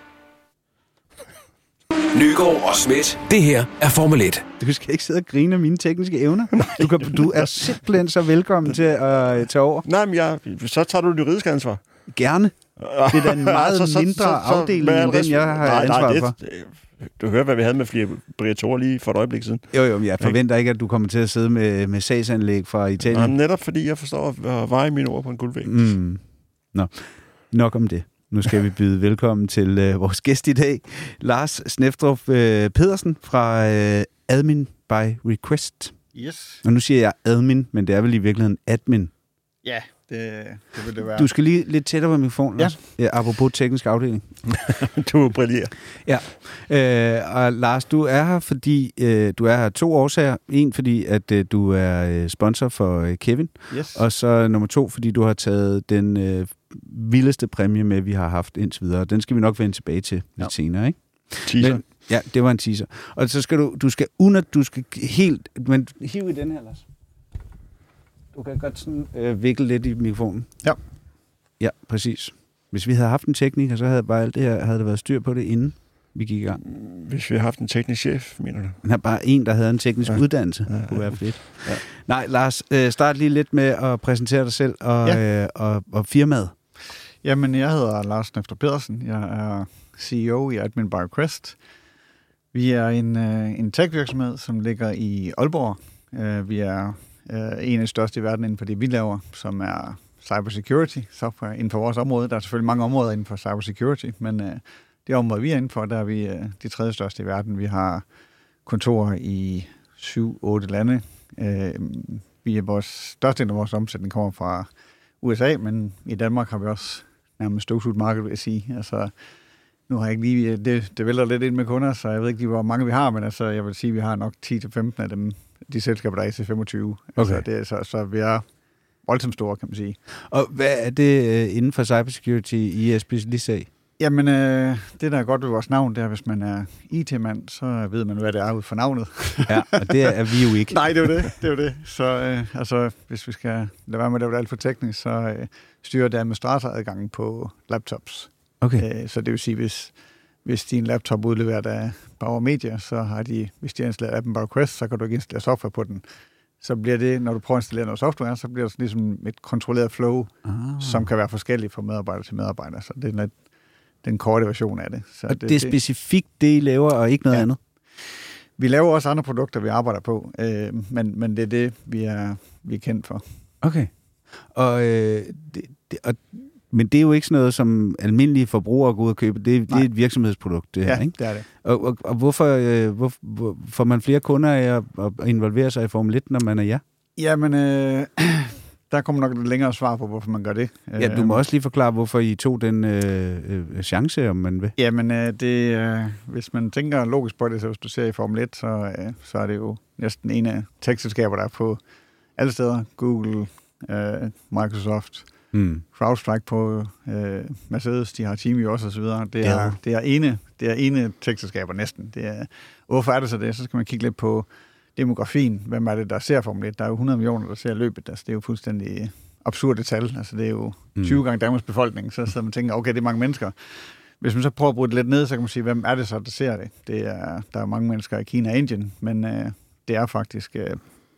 Speaker 2: Nygaard og Smith. Det her er Formel et.
Speaker 3: Du skal ikke sidde og grine af mine tekniske evner. Du, kan, du er simpelthen så velkommen til at uh, tage over.
Speaker 4: Nej, men jeg, så tager du det juridiske ansvar.
Speaker 3: Gerne. Det er da en meget så, så, mindre så, så, afdeling, end den, jeg har nej, ansvar nej, det, for.
Speaker 4: Du hører, hvad vi havde med Briatore lige for et øjeblik siden.
Speaker 3: Jo, jo, men jeg forventer ikke, at du kommer til at sidde med, med sagsanlæg fra Italien.
Speaker 4: Nej, netop fordi jeg forstår at veje mine ord på en guldvæg.
Speaker 3: Mm. Nå, nok om det. Nu skal vi byde velkommen til øh, vores gæst i dag, Lars Sneftrup øh, Pedersen fra øh, Admin by Request.
Speaker 12: Yes.
Speaker 3: Og nu siger jeg admin, men det er vel i virkeligheden admin.
Speaker 12: Ja, det, det vil det være.
Speaker 3: Du skal lige lidt tættere på mikrofonen,
Speaker 12: ja.
Speaker 3: Lars. Ja, apropos teknisk afdeling.
Speaker 4: Du brillerer.
Speaker 3: Ja, øh, og Lars, du er her, fordi øh, du er her to årsager. En, fordi at øh, du er øh, sponsor for øh, Kevin.
Speaker 12: Yes.
Speaker 3: Og så nummer to, fordi du har taget den øh, vildeste præmie med, vi har haft indtil videre. Den skal vi nok vende tilbage til lidt ja. senere, ikke?
Speaker 4: Teaser.
Speaker 3: Men, ja, det var en teaser. Og så skal du, du skal under, du skal helt, men hiv i den her, Lars. Du kan godt sådan øh, vikle lidt i mikrofonen.
Speaker 12: Ja.
Speaker 3: Ja, præcis. Hvis vi havde haft en tekniker, så havde bare alt det her, havde der været styr på det, inden vi gik i gang.
Speaker 4: Hvis vi havde haft en teknisk chef, mener du?
Speaker 3: Han er bare en, der havde en teknisk ja. uddannelse. Det ja, kunne ja. være fedt. Ja. Nej, Lars, øh, start lige lidt med at præsentere dig selv og, ja. øh, og, og firmaet.
Speaker 12: Jamen, jeg hedder Lars Efter Pedersen. Jeg er C E O i Admin BioQuest. Vi er en, øh, en tech-virksomhed, som ligger i Aalborg. Uh, vi er uh, en af de største i verden inden for det, vi laver, som er cybersecurity software inden for vores område. Der er selvfølgelig mange områder inden for cybersecurity, men uh, det område, vi er inden for, der er vi uh, de tredje største i verden. Vi har kontorer i syv otte lande. Uh, vi er vores største del af vores omsætning kommer fra U S A, men i Danmark har vi også nærmest støvsugt marked, vil jeg sige. Altså, nu har jeg ikke lige... Det, det vælter lidt ind med kunder, så jeg ved ikke lige, hvor mange vi har, men altså, jeg vil sige, at vi har nok ti til femten af dem, de selskaber, der er i C femogtyve. Okay. Altså, det, så, så vi er voldsomt store, kan man sige.
Speaker 3: Og hvad er det uh, inden for cybersecurity, I er specialist af?
Speaker 12: Jamen, øh, det der er godt ved vores navn, det er, hvis man er I T-mand, så ved man, hvad det er ud for navnet.
Speaker 3: Ja, og det er vi jo ikke.
Speaker 12: Nej, det er jo det. det, er jo det. Så øh, altså, hvis vi skal lade være med at lave det alt for teknisk, så øh, styrer det administratoradgangen på laptops.
Speaker 3: Okay.
Speaker 12: Øh, så det vil sige, hvis, hvis din laptop udleverer af Bauer Media, så har de, hvis de har installeret appen BioQuest, så kan du ikke installere software på den. Så bliver det, når du prøver at installere noget software, så bliver det ligesom et kontrolleret flow, ah. som kan være forskelligt fra medarbejder til medarbejder. Så det er lidt den korte version af det. Så
Speaker 3: og
Speaker 12: det,
Speaker 3: det er specifikt det, I laver, og ikke noget ja. andet?
Speaker 12: Vi laver også andre produkter, vi arbejder på, øh, men, men det er det, vi er, vi er kendt for.
Speaker 3: Okay. Og, øh, det, det, og, men det er jo ikke sådan noget, som almindelige forbrugere går ud og køber. Det, det er et virksomhedsprodukt, det her,
Speaker 12: ja,
Speaker 3: ikke?
Speaker 12: det er det.
Speaker 3: Og, og, og hvorfor, øh, hvor, hvor, får man flere kunder af at, at involvere sig i Formel et, når man er jer?
Speaker 12: Jamen... Øh, Der kommer nok et længere svar på, hvorfor man gør det.
Speaker 3: Ja, du må også lige forklare, hvorfor I tog den øh, øh, chance, om man vil.
Speaker 12: Jamen, øh, det, øh, hvis man tænker logisk på det, så hvis du ser i Formel et, så, øh, så er det jo næsten en af tech-selskaber, der er på alle steder. Google, øh, Microsoft, mm. CrowdStrike på øh, Mercedes, de har Team også og så videre. Det er, ja. det er ene, det er ene tech-selskaber næsten. Det er, hvorfor er det så det? Så skal man kigge lidt på demografien. Hvem er det, der ser Formel et? Der er jo hundrede millioner, der ser løbet. Altså, det er jo fuldstændig absurde tal. Altså, det er jo mm. tyve gange Danmarks befolkning. Så sidder man og tænker, okay, det er mange mennesker. Hvis man så prøver at bruge det lidt ned, så kan man sige, hvem er det så, der ser det? Det er, der er mange mennesker i Kina og Indien, men øh, det er faktisk øh,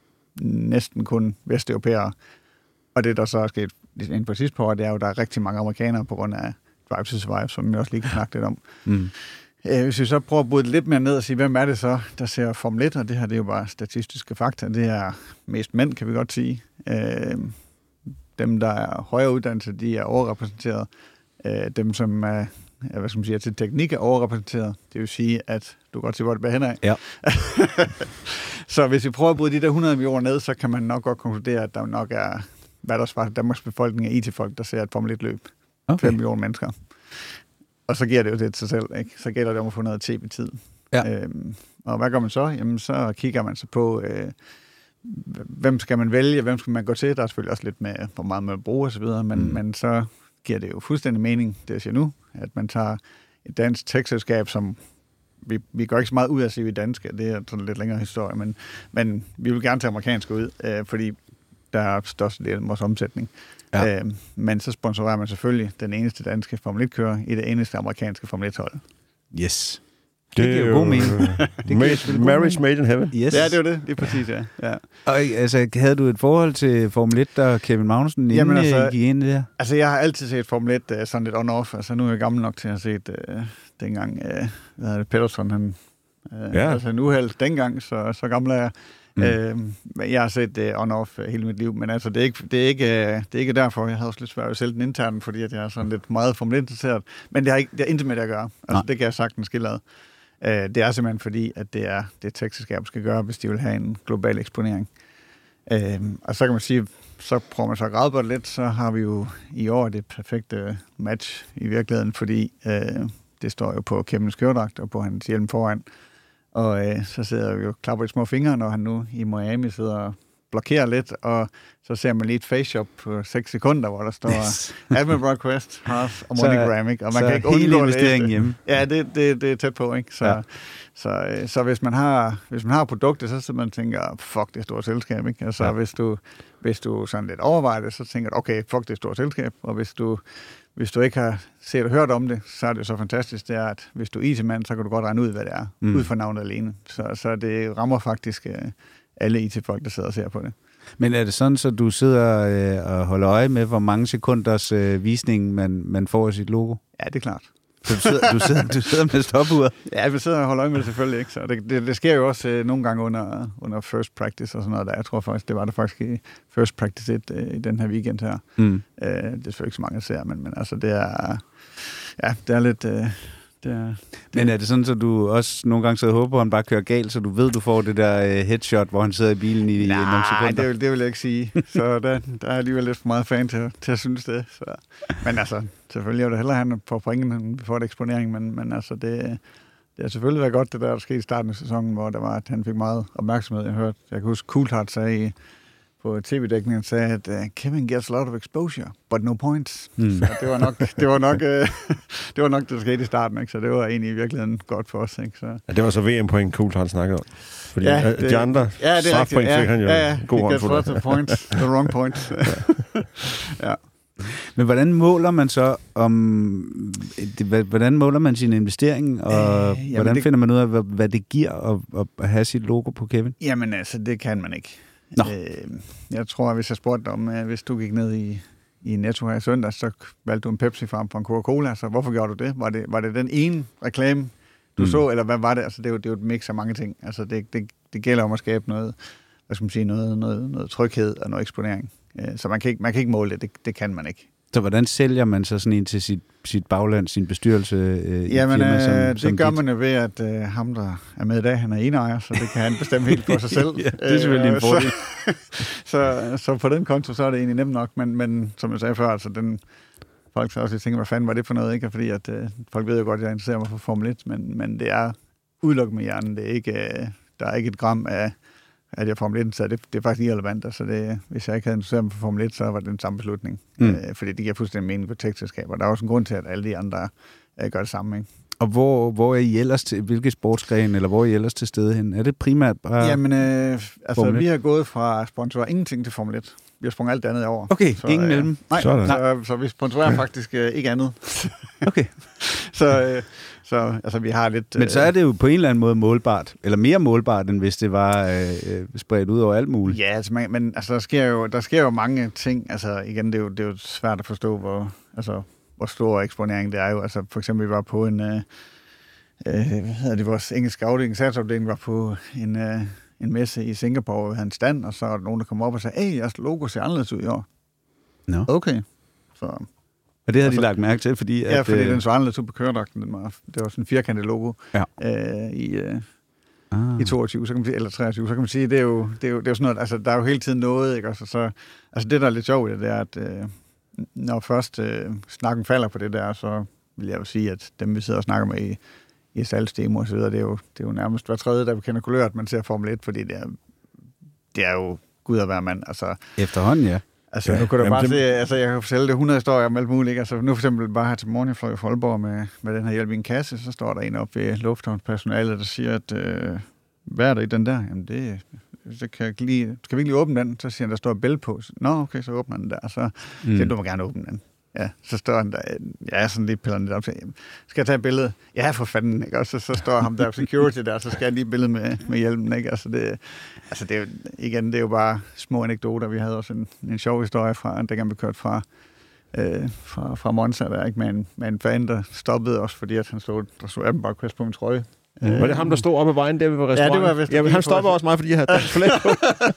Speaker 12: næsten kun vesteuropæere. Og det, der så er sket inden for sidste par år, det er jo, der er rigtig mange amerikanere på grund af Drive to Survive, som vi også lige kan snakke lidt om. Mm. Hvis vi så prøver at bryde det lidt mere ned og sige, hvem er det så, der ser Formel et, og det her det er jo bare statistiske fakta, det er mest mænd, kan vi godt sige. Øh, dem, der er højere uddannelse, de er overrepræsenteret. Øh, dem, som er, hvad skal man sige, til teknik er overrepræsenteret. Det vil sige, at du kan godt se, hvor det bærer hen af. Ja. Så hvis vi prøver at bryde de der hundrede millioner ned, så kan man nok godt konkludere, at der nok er, hvad der svarer Danmarks befolkning af I T-folk, der ser et Formel et-løb. Okay. fem millioner mennesker. Og så giver det jo det til sig selv, ikke? Så gælder det om at få noget T V-tid. Ja. Øhm, og hvad gør man så? Jamen, så kigger man så på, øh, hvem skal man vælge, hvem skal man gå til? Der er selvfølgelig også lidt med, hvor meget man bruger osv., men, mm. men så giver det jo fuldstændig mening, det jeg siger nu, at man tager et dansk tech-selskab, som vi, vi går ikke så meget ud af at sige, vi er danske, det er sådan en lidt længere historie, men, men vi vil gerne tage amerikanske ud, øh, fordi der er største del af vores omsætning. Ja. Øh, men så sponsorerer man selvfølgelig den eneste danske Formel et-kører i det eneste amerikanske Formel et-hold.
Speaker 3: Yes.
Speaker 4: Det, det giver jo god mening. made, marriage made in heaven.
Speaker 12: Yes. Ja, det er det. Det er præcis, ja. ja.
Speaker 3: Og altså, havde du et forhold til Formel et, der Kevin Magnussen inden Jamen, altså, gik ind i det her? Altså, jeg har altid set Formel et uh, sådan lidt on-off. Altså, nu er jeg gammel nok til at have set uh, dengang, uh, hvad hedder det, Pedersen, han, uh, ja. altså en uheld dengang, så, så gammel er jeg. Mm. Øh, jeg har set det on-off hele mit liv, men altså, det er ikke, det er ikke, det er ikke derfor. Jeg havde også lidt svært at sælge den internt, fordi at jeg er sådan lidt meget Formel et-interesseret. Men det har, ikke, det har intet med det at gøre. Altså, det kan jeg sagtens skille ad. Øh, det er simpelthen fordi, at det er det tech-selskab skal gøre, hvis de vil have en global eksponering. Øh, og så kan man sige,
Speaker 12: så prøver man så at græde på det lidt, så har vi jo i år det perfekte match i virkeligheden, fordi øh, det står jo på Kevins køredragt og på hans hjelm foran. Og øh, så sidder vi jo og klapper i små fingre, når han nu i Miami sidder og blokerer lidt, og så ser man lige et face-shop på seks sekunder, hvor der står yes. Admiral Quest, Haas og MoneyGram, ikke? Og man
Speaker 3: så
Speaker 12: kan ikke undgå
Speaker 3: investeringen hjemme.
Speaker 12: Ja, det, det, det er tæt på, ikke? Så, ja. så, så, så hvis man har hvis man har produkter, så, så man tænker, fuck, det er et stort selskab, ikke? Altså, ja. hvis du hvis du sådan lidt overvejer det, så tænker du, okay, fuck, det er et stort selskab, og hvis du Hvis du ikke har set og hørt om det, så er det jo så fantastisk, det er, at hvis du er I T-mand, så kan du godt regne ud, hvad det er, mm. ud fra navnet alene. Så, så det rammer faktisk uh, alle I T-folk, der sidder og ser på det.
Speaker 3: Men er det sådan, så du sidder øh, og holder øje med, hvor mange sekunders øh, visning man, man får af sit logo?
Speaker 12: Ja, det er klart.
Speaker 3: Så du sidder, du sidder, du sidder med stopuret?
Speaker 12: Ja, vi sidder og holder øje med det selvfølgelig, ikke? Så det, det, det sker jo også øh, nogle gange under, under first practice og sådan noget der. Jeg tror faktisk, det var det faktisk i first practice et, øh, i den her weekend her. Mm. Øh, det er selvfølgelig ikke så mange, der ser, men, men altså det er, ja, det er lidt... Øh, det er, det
Speaker 3: men er det sådan, så du også nogle gange sidder og håber på, at han bare kører galt, så du ved, du får det der øh, headshot, hvor han sidder i bilen i
Speaker 12: nej,
Speaker 3: nogle sekunder?
Speaker 12: Nej, det, det vil jeg ikke sige. Så der, der er alligevel lidt for meget fan til, til at synes det. Så. Men altså, selvfølgelig er det hellere, han får pointen, end vi får et eksponering, men, men altså, det, det har selvfølgelig været godt, det der, der skete i starten af sæsonen, hvor der var, at han fik meget opmærksomhed. Jeg hørte, jeg kan huske, Coulthard sagde i på tv-dækningen sagde, at uh, Kevin gets a lot of exposure, but no points. Mm. Så det var nok det var nok uh, det var nok det der skete i starten, ikke? Så det var egentlig i virkeligheden godt for os, ikke? Så
Speaker 4: ja, det var så V M-point Coulthard snakkede om. Fordi
Speaker 12: ja,
Speaker 4: det, de andre
Speaker 12: ja,
Speaker 4: strafpoint fik
Speaker 12: ja,
Speaker 4: han jo
Speaker 12: ja, ja,
Speaker 4: god hånd
Speaker 12: for. Ja, he points, the wrong points. Ja.
Speaker 3: Men hvordan måler man så om det, hvordan måler man sin investering, og øh, hvordan det, finder man ud af, hvad, hvad det giver at, at have sit logo på Kevin?
Speaker 12: Jamen altså, det kan man ikke. Øh, jeg tror, at hvis jeg spurgte om, at hvis du gik ned i, i Netto her i søndag, så valgte du en Pepsi frem for en Coca-Cola, så hvorfor gjorde du det? Var det, var det den ene reklame, du mm. så, eller hvad var det? Altså, det er jo, det er jo et mix af mange ting. Altså, det, det, det gælder om at skabe noget, hvad skal man sige, noget, noget, noget tryghed og noget eksponering. Øh, så man kan, ikke, man kan ikke måle det. det, det kan man ikke.
Speaker 3: Så hvordan sælger man så sådan en til sit, sit bagland, sin bestyrelse? Øh,
Speaker 12: Jamen,
Speaker 3: firma, som,
Speaker 12: øh, det
Speaker 3: som
Speaker 12: gør
Speaker 3: dit?
Speaker 12: man jo ved, at øh, ham, der er med i dag, han er eneejer, så det kan han bestemme helt for sig selv.
Speaker 3: Ja, det er selvfølgelig øh, en fordel.
Speaker 12: Så, så, så på den konto, så er det egentlig nemt nok, men, men som jeg sagde før, altså den, folk så også tænker, hvad fanden var det for noget, ikke? Fordi at øh, folk ved jo godt, at jeg interesserer mig for Formel et, men, men det er udelukket med hjernen. Det er ikke, øh, der er ikke et gram af, at jeg er Formel et, så det, det er faktisk irrelevant. Altså det, hvis jeg ikke havde interesseret mig for Formel et, så var det den samme beslutning. Mm. Øh, fordi det giver fuldstændig mening på tech-selskaber. Der er også en grund til, at alle de andre øh, gør det samme, ikke?
Speaker 3: Og hvor, hvor er I ellers til, hvilke sportsgren, eller hvor er I ellers til stede hen? Er det primært bare
Speaker 12: Jamen, øh, altså vi har gået fra at sponsorere ingenting til Formel et. Vi har sprunget alt andet over.
Speaker 3: Okay,
Speaker 12: så,
Speaker 3: ingen
Speaker 12: øh,
Speaker 3: mellem.
Speaker 12: Nej, så, så, så vi sponsorerer faktisk øh, ikke andet.
Speaker 3: Okay.
Speaker 12: så, øh, så altså vi har lidt...
Speaker 3: Men så er det jo på en eller anden måde målbart, eller mere målbart, end hvis det var øh, spredt ud over alt muligt.
Speaker 12: Ja, altså, man, men altså, der, sker jo, der sker jo mange ting. Altså igen, det er jo, det er jo svært at forstå, hvor, altså, hvor stor eksponering det er jo. Altså for eksempel, vi var på en... Øh, øh, hvad hedder det, vores engelske afdeling, salgsafdeling var på en... Øh, en messe i Singapore, ved hans stand, og så er der nogen, der kom op og sagde, hey, jeres logo ser anderledes ud i år.
Speaker 3: No.
Speaker 12: Okay. Så,
Speaker 3: og det havde altså, de lagt mærke til, fordi...
Speaker 12: Ja,
Speaker 3: at,
Speaker 12: fordi
Speaker 3: øh...
Speaker 12: den så anderledes ud på køredragten. Den var, det var sådan en firkantet logo
Speaker 3: ja.
Speaker 12: øh, i, øh, ah. i toogtyve, så kan man sige, eller treogtyve, så kan man sige, det er jo, det er jo, det er jo sådan noget, altså der er jo hele tiden noget, ikke? Altså, så, altså det, der er lidt sjovt, det er, at øh, når først øh, snakken falder på det der, så vil jeg jo sige, at dem, vi sidder og snakker med i i salgsdemo og så videre, det er jo, det er jo nærmest hver tredje, der kender kulør, at man ser Formel et, fordi det er, det er jo Gud at være mand. Altså,
Speaker 3: efterhånden, ja.
Speaker 12: Altså, ja, nu kan du bare det... se, altså, jeg kan fortælle det hundrede historier om alt muligt, ikke? Altså, nu for eksempel bare her til morgen, jeg fløj i Aalborg med, med den her hjælp i en kasse, så står der en op ved lufthavnspersonalet, der siger, at øh, hvad er der i den der? Jamen, det, så kan, jeg lige, skal vi ikke lige åbne den? Så siger han, der står et bælte på. Nå, okay, så åbner den der. Så mm. siger du må gerne åbne den. Ja, så står han der, ja, sådan lige piller lidt op til, skal jeg tage et billede? Ja, for fanden, ikke? Og så, så står ham der security der, så skal jeg lige et billede med, med hjelmen, ikke? Altså det, altså det er jo, igen, det er jo bare små anekdoter. Vi havde også en, en sjov historie fra, dengang vi kørte fra, øh, fra, fra Monza, der, ikke? Med en, med en fan, der stoppede os, fordi at han stod, der stod Admiral Quest på min trøje.
Speaker 4: Mm. Øh, var det ham, der stod oppe ad vejen der ved restauranten?
Speaker 12: Ja, det var vist.
Speaker 4: Ja, han stopper også mig, fordi jeg havde dansk flag på.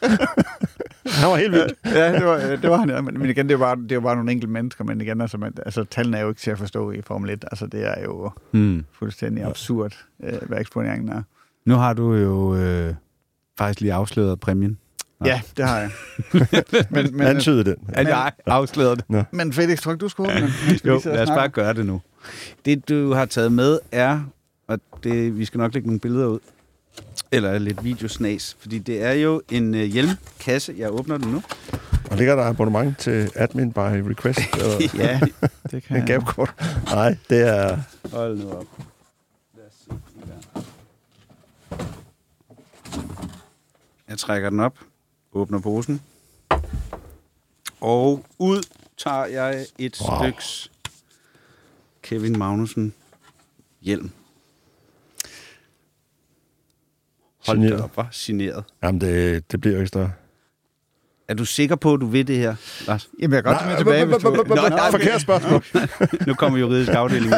Speaker 4: Han var helt vildt.
Speaker 12: Ja, det var, det var han, ja. Men igen, det var, det var bare nogle enkelte mennesker, men igen, altså, man, altså tallene er jo ikke til at forstå i Formel et. Altså, det er jo mm. fuldstændig absurd, øh, hvad eksponeringen er.
Speaker 3: Nu har du jo øh, faktisk lige afsløret præmien.
Speaker 12: Ja, det har jeg. men, men,
Speaker 4: Antyder den.
Speaker 3: Men, jeg afslører det.
Speaker 4: Nå.
Speaker 12: Men Felix, tror du skulle åbne?
Speaker 3: Jo, lad os bare gøre det nu. Det, du har taget med, er, og det, vi skal nok lægge nogle billeder ud, eller lidt videosnas, fordi det er jo en uh, hjelmkasse. Jeg åbner den nu.
Speaker 4: Og ligger der abonnement til admin by request? Eller?
Speaker 12: Ja, det kan
Speaker 4: en gavekort. Nej, det er...
Speaker 3: Hold nu op. Lad os se. Jeg trækker den op, åbner posen, og ud tager jeg et wow. styks Kevin Magnussen hjelm. Hold da op, var signeret.
Speaker 4: Jamen, det, det bliver jo ikke større.
Speaker 3: Er du sikker på, at du ved det her, Lars?
Speaker 12: Jamen, jeg kan godt tage med tilbage, hvis du...
Speaker 4: Nå, nej, forkert spørgsmål.
Speaker 3: Nu kommer juridisk afdeling.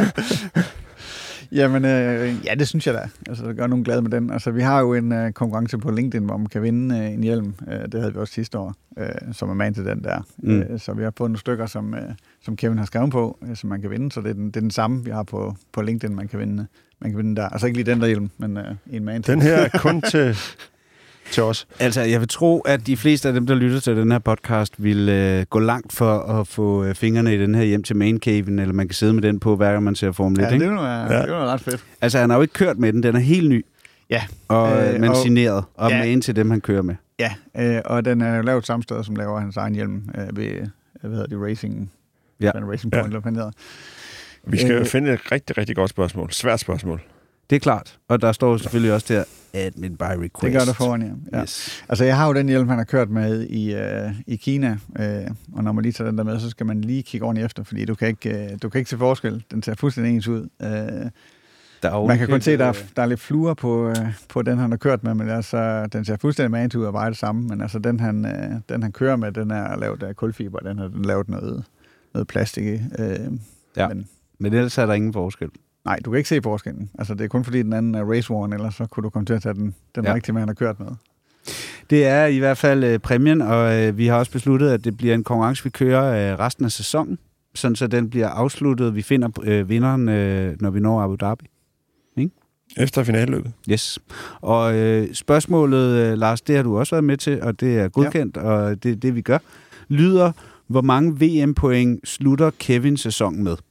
Speaker 12: Jamen, øh, ja, det synes jeg da. Altså, det gør nogen glad med den. Altså, vi har jo en øh, konkurrence på LinkedIn, hvor man kan vinde øh, en hjelm. Øh, det havde vi også sidste år, øh, som er man til den der. Mm. Øh, så vi har fået nogle stykker, som, øh, som Kevin har skrevet på, øh, som man kan vinde. Så det er den, det er den samme, vi har på, på LinkedIn, man kan vinde. Man kan vinde der. Altså ikke lige den der hjelm, men øh, en man til.
Speaker 4: Den her er kun til... til os.
Speaker 3: Altså, jeg vil tro, at de fleste af dem, der lytter til den her podcast, vil øh, gå langt for at få øh, fingrene i den her hjem til maincaven, eller man kan sidde med den på, hver gang man ser Formel et.
Speaker 12: Ja,
Speaker 3: ikke?
Speaker 12: det er ja. ret fedt.
Speaker 3: Altså, han har jo ikke kørt med den. Den er helt ny.
Speaker 12: Ja.
Speaker 3: Og, øh, men
Speaker 12: og,
Speaker 3: signeret. Og
Speaker 12: ja.
Speaker 3: med en til dem, han kører med.
Speaker 12: Ja, øh, og den er lavet samme sted, som laver hans egen hjelm øh, ved, hvad hedder det, Racing,
Speaker 3: ja.
Speaker 12: Racing Point, ja. eller
Speaker 4: Vi skal jo finde et rigtig, rigtig godt spørgsmål. Svært spørgsmål.
Speaker 3: Det er klart. Og der står selvfølgelig også der, admin by request.
Speaker 12: Det gør der foran, ja. ja. Yes. Altså, jeg har jo den hjelm, han har kørt med i, øh, i Kina, øh, og når man lige tager den der med, så skal man lige kigge ordentligt efter, fordi du kan ikke, øh, du kan ikke se forskel. Den ser fuldstændig ens ud. Øh, der man kan kun se, at der, der er lidt fluer på, øh, på den, han har kørt med, men altså, den ser fuldstændig meget ud og veje det samme, men altså, den han, øh, den, han kører med, den er lavet af kulfiber, den har den lavet noget, noget plastik i. Øh,
Speaker 3: ja, men, men ellers er der ingen forskel.
Speaker 12: Nej, du kan ikke se forskellen. Altså, det er kun fordi, den anden er race-worn, ellers så kunne du komme til at tage den, den ja. rigtige, man har kørt med.
Speaker 3: Det er i hvert fald øh, præmien, og øh, vi har også besluttet, at det bliver en konkurrence, vi kører øh, resten af sæsonen, sådan så den bliver afsluttet. Vi finder øh, vinderen, øh, når vi når Abu Dhabi. Ikke?
Speaker 4: Efter finaleløbet.
Speaker 3: Yes. Og øh, spørgsmålet, øh, Lars, det har du også været med til, og det er godkendt, ja. Og det er det, vi gør, lyder, hvor mange V M-point slutter Kevin sæsonen med?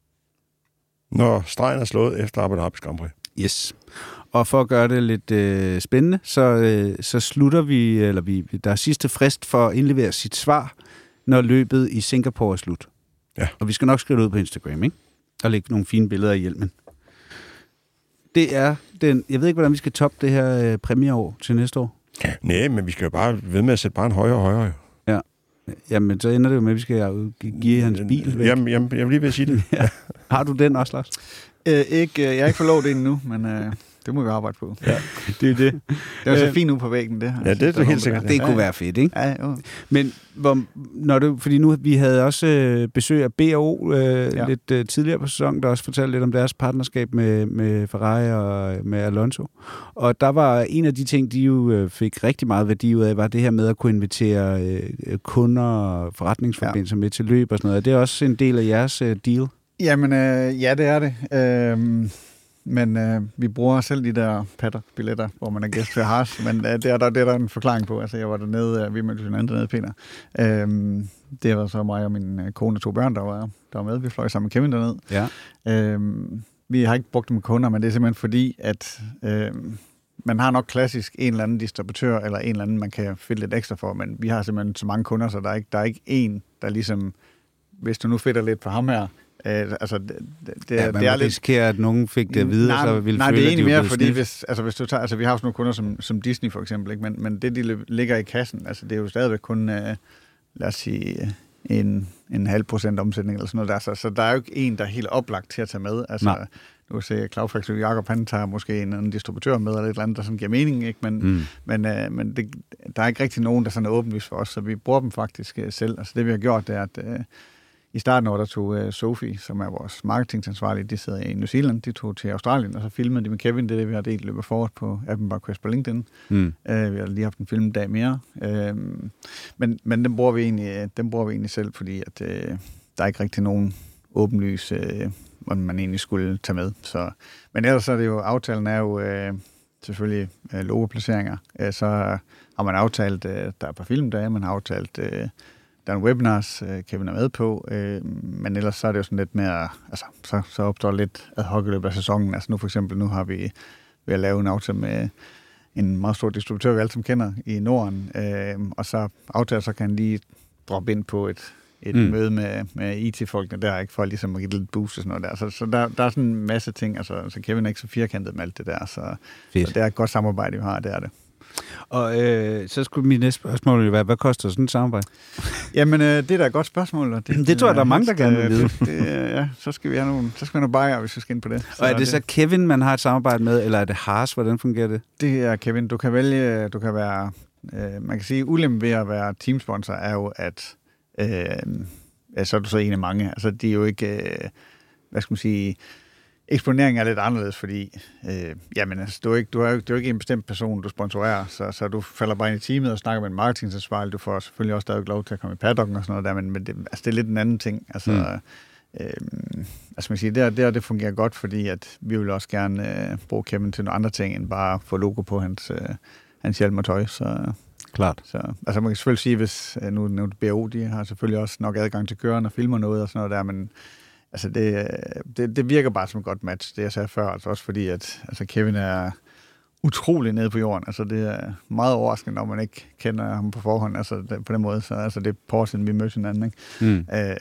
Speaker 4: Når stregen er slået efter Abu Dhabi Grand Prix.
Speaker 3: Yes. Og for at gøre det lidt øh, spændende, så, øh, så slutter vi, eller vi, der er sidste frist for at indlevere sit svar, når løbet i Singapore er slut.
Speaker 4: Ja.
Speaker 3: Og vi skal nok skrive det ud på Instagram, ikke? Og lægge nogle fine billeder af hjelmen. Det er den, jeg ved ikke, hvordan vi skal toppe det her øh, premieår til næste år.
Speaker 4: Nej, men vi skal jo bare ved med at sætte bare en højere og højere.
Speaker 3: Ja. Jamen, så ender det jo med, at vi skal give hans bil væk.
Speaker 4: Jamen, jamen jeg vil lige ved at sige det.
Speaker 3: Ja. Har du den også, Lars?
Speaker 12: Øh, ikke, jeg er ikke forlovet endnu, men øh, det må vi arbejde på.
Speaker 3: Ja, det er det.
Speaker 12: Det er så fint nu på væggen, det her.
Speaker 4: Ja, det er det helt sikkert.
Speaker 3: Det kunne være fedt, ikke?
Speaker 12: Ja, jo.
Speaker 3: Men hvor, når du, fordi nu, vi havde også øh, besøg af B og O øh, ja. lidt øh, tidligere på sæsonen, der også fortalte lidt om deres partnerskab med, med Ferrari og med Alonso. Og der var en af de ting, de jo øh, fik rigtig meget værdi ud af, var det her med at kunne invitere øh, kunder og forretningsforbindelser ja. med til løb og sådan noget. Det er også en del af jeres øh, deal.
Speaker 12: Jamen, øh, ja, det er det. Øh, men øh, vi bruger selv de der paddock-billetter, hvor man er gæst til Haas, men øh, det, er der, det er der en forklaring på. Altså, jeg var dernede, øh, vi mødte hinanden dernede, Peter. Øh, det var så mig og min øh, kone og to børn, der var, der var med. Vi fløj sammen med Kevin dernede.
Speaker 3: Ja.
Speaker 12: Øh, vi har ikke brugt dem med kunder, men det er simpelthen fordi, at øh, man har nok klassisk en eller anden distributør, eller en eller anden, man kan finde lidt ekstra for, men vi har simpelthen så mange kunder, så der er ikke, der er ikke en, der ligesom, hvis du nu fedter lidt på ham her, Øh, altså, det, det,
Speaker 3: ja, man
Speaker 12: det er lidt...
Speaker 3: risikerer, at nogen fik det at vide,
Speaker 12: nej,
Speaker 3: så ville
Speaker 12: nej,
Speaker 3: føle,
Speaker 12: det er egentlig
Speaker 3: de
Speaker 12: mere, fordi hvis, altså, hvis du tager, altså, vi har også nogle kunder som, som Disney for eksempel, ikke? Men, men det, de ligger i kassen, altså, det er jo stadigvæk kun, øh, lad os sige, en, en halv procent omsætning eller sådan noget der, så, så der er jo ikke en, der er helt oplagt til at tage med. Altså, nej. Nu ser Cloudflex og Jacob, han tager måske en, en distributør med, eller et eller andet, der sådan giver mening, ikke? Men, mm. men, øh, men det, der er ikke rigtig nogen, der sådan er åbenlyst for os, så vi bruger dem faktisk øh, selv. Altså, det vi har gjort, det er, at øh, i starten år, der tog uh, Sophie, som er vores marketingansvarlige, de sidder i New Zealand, de tog til Australien, og så filmede de med Kevin, det er det, vi har delt løbet forward på Admin by Request på LinkedIn. Mm. Uh, vi har lige haft en filmdag mere. Uh, men men den, bruger vi egentlig, den bruger vi egentlig selv, fordi at, uh, der er ikke rigtig nogen åbenlys, uh, hvordan man egentlig skulle tage med. Så, men ellers er det jo, aftalen er jo, uh, selvfølgelig øh, logoplaceringer. Øh, så har man aftalt, øh, der er et par filmdage, man har aftalt, øh, der er en webinars, øh, Kevin er med på, øh, men ellers så er det jo sådan lidt mere, altså så, så opstår lidt ad hoc i løbet af sæsonen. Altså nu for eksempel, nu har vi ved at lave en aftale med en meget stor distributør, vi alle sammen kender i Norden, øh, og så aftale, så kan han lige droppe ind på et, et mm. møde med, med I T-folkene der, ikke, for ligesom at give et lidt boost og sådan noget der. Så, så der, der er sådan en masse ting, altså så Kevin er ikke så firkantet med alt det der, så, så det er et godt samarbejde, vi har, det er det.
Speaker 3: Og øh, så skulle mit næste spørgsmål jo være, hvad koster sådan et samarbejde?
Speaker 12: Jamen, øh, det er da et godt spørgsmål. Og det,
Speaker 3: det tror jeg, der er mange, der gerne vil vide.
Speaker 12: Det, ja, så skal vi have nogle, så skal vi have nogle bajer, hvis vi skal ind på det. Så
Speaker 3: og er det, det så Kevin, man har et samarbejde med, eller er det Haas? Hvordan fungerer det?
Speaker 12: Det er Kevin. Du kan vælge, du kan være, øh, man kan sige, ulempen ved at være teamsponsor er jo, at øh, så er du så en af mange. Altså, de er jo ikke, øh, hvad skal man sige, eksponeringen er lidt anderledes, fordi øh, jamen, altså, du, er ikke, du, er jo, du er ikke en bestemt person, du sponsorerer, så, så du falder bare ind i teamet og snakker med en marketingansvarlig. Du får selvfølgelig også stadig lov til at komme i paddocken og sådan noget der, men, men det, altså, det er lidt en anden ting. Altså, mm. øh, altså man siger, det, det, det fungerer godt, fordi at vi vil også gerne øh, bruge Kevin til nogle andre ting, end bare få logo på hans, øh, hans hjelm og tøj. Så,
Speaker 3: klart.
Speaker 12: Så, altså man kan selvfølgelig sige, hvis nu, nu B O, de har selvfølgelig også nok adgang til køren og filmer noget og sådan noget der, men altså, det, det, det virker bare som et godt match, det jeg sagde før, altså også fordi, at altså Kevin er utrolig nede på jorden. Altså, det er meget overraskende, når man ikke kender ham på forhånd, altså det, på den måde. Så altså, det er på siden, vi mødte hinanden, ikke? Mm. Øh,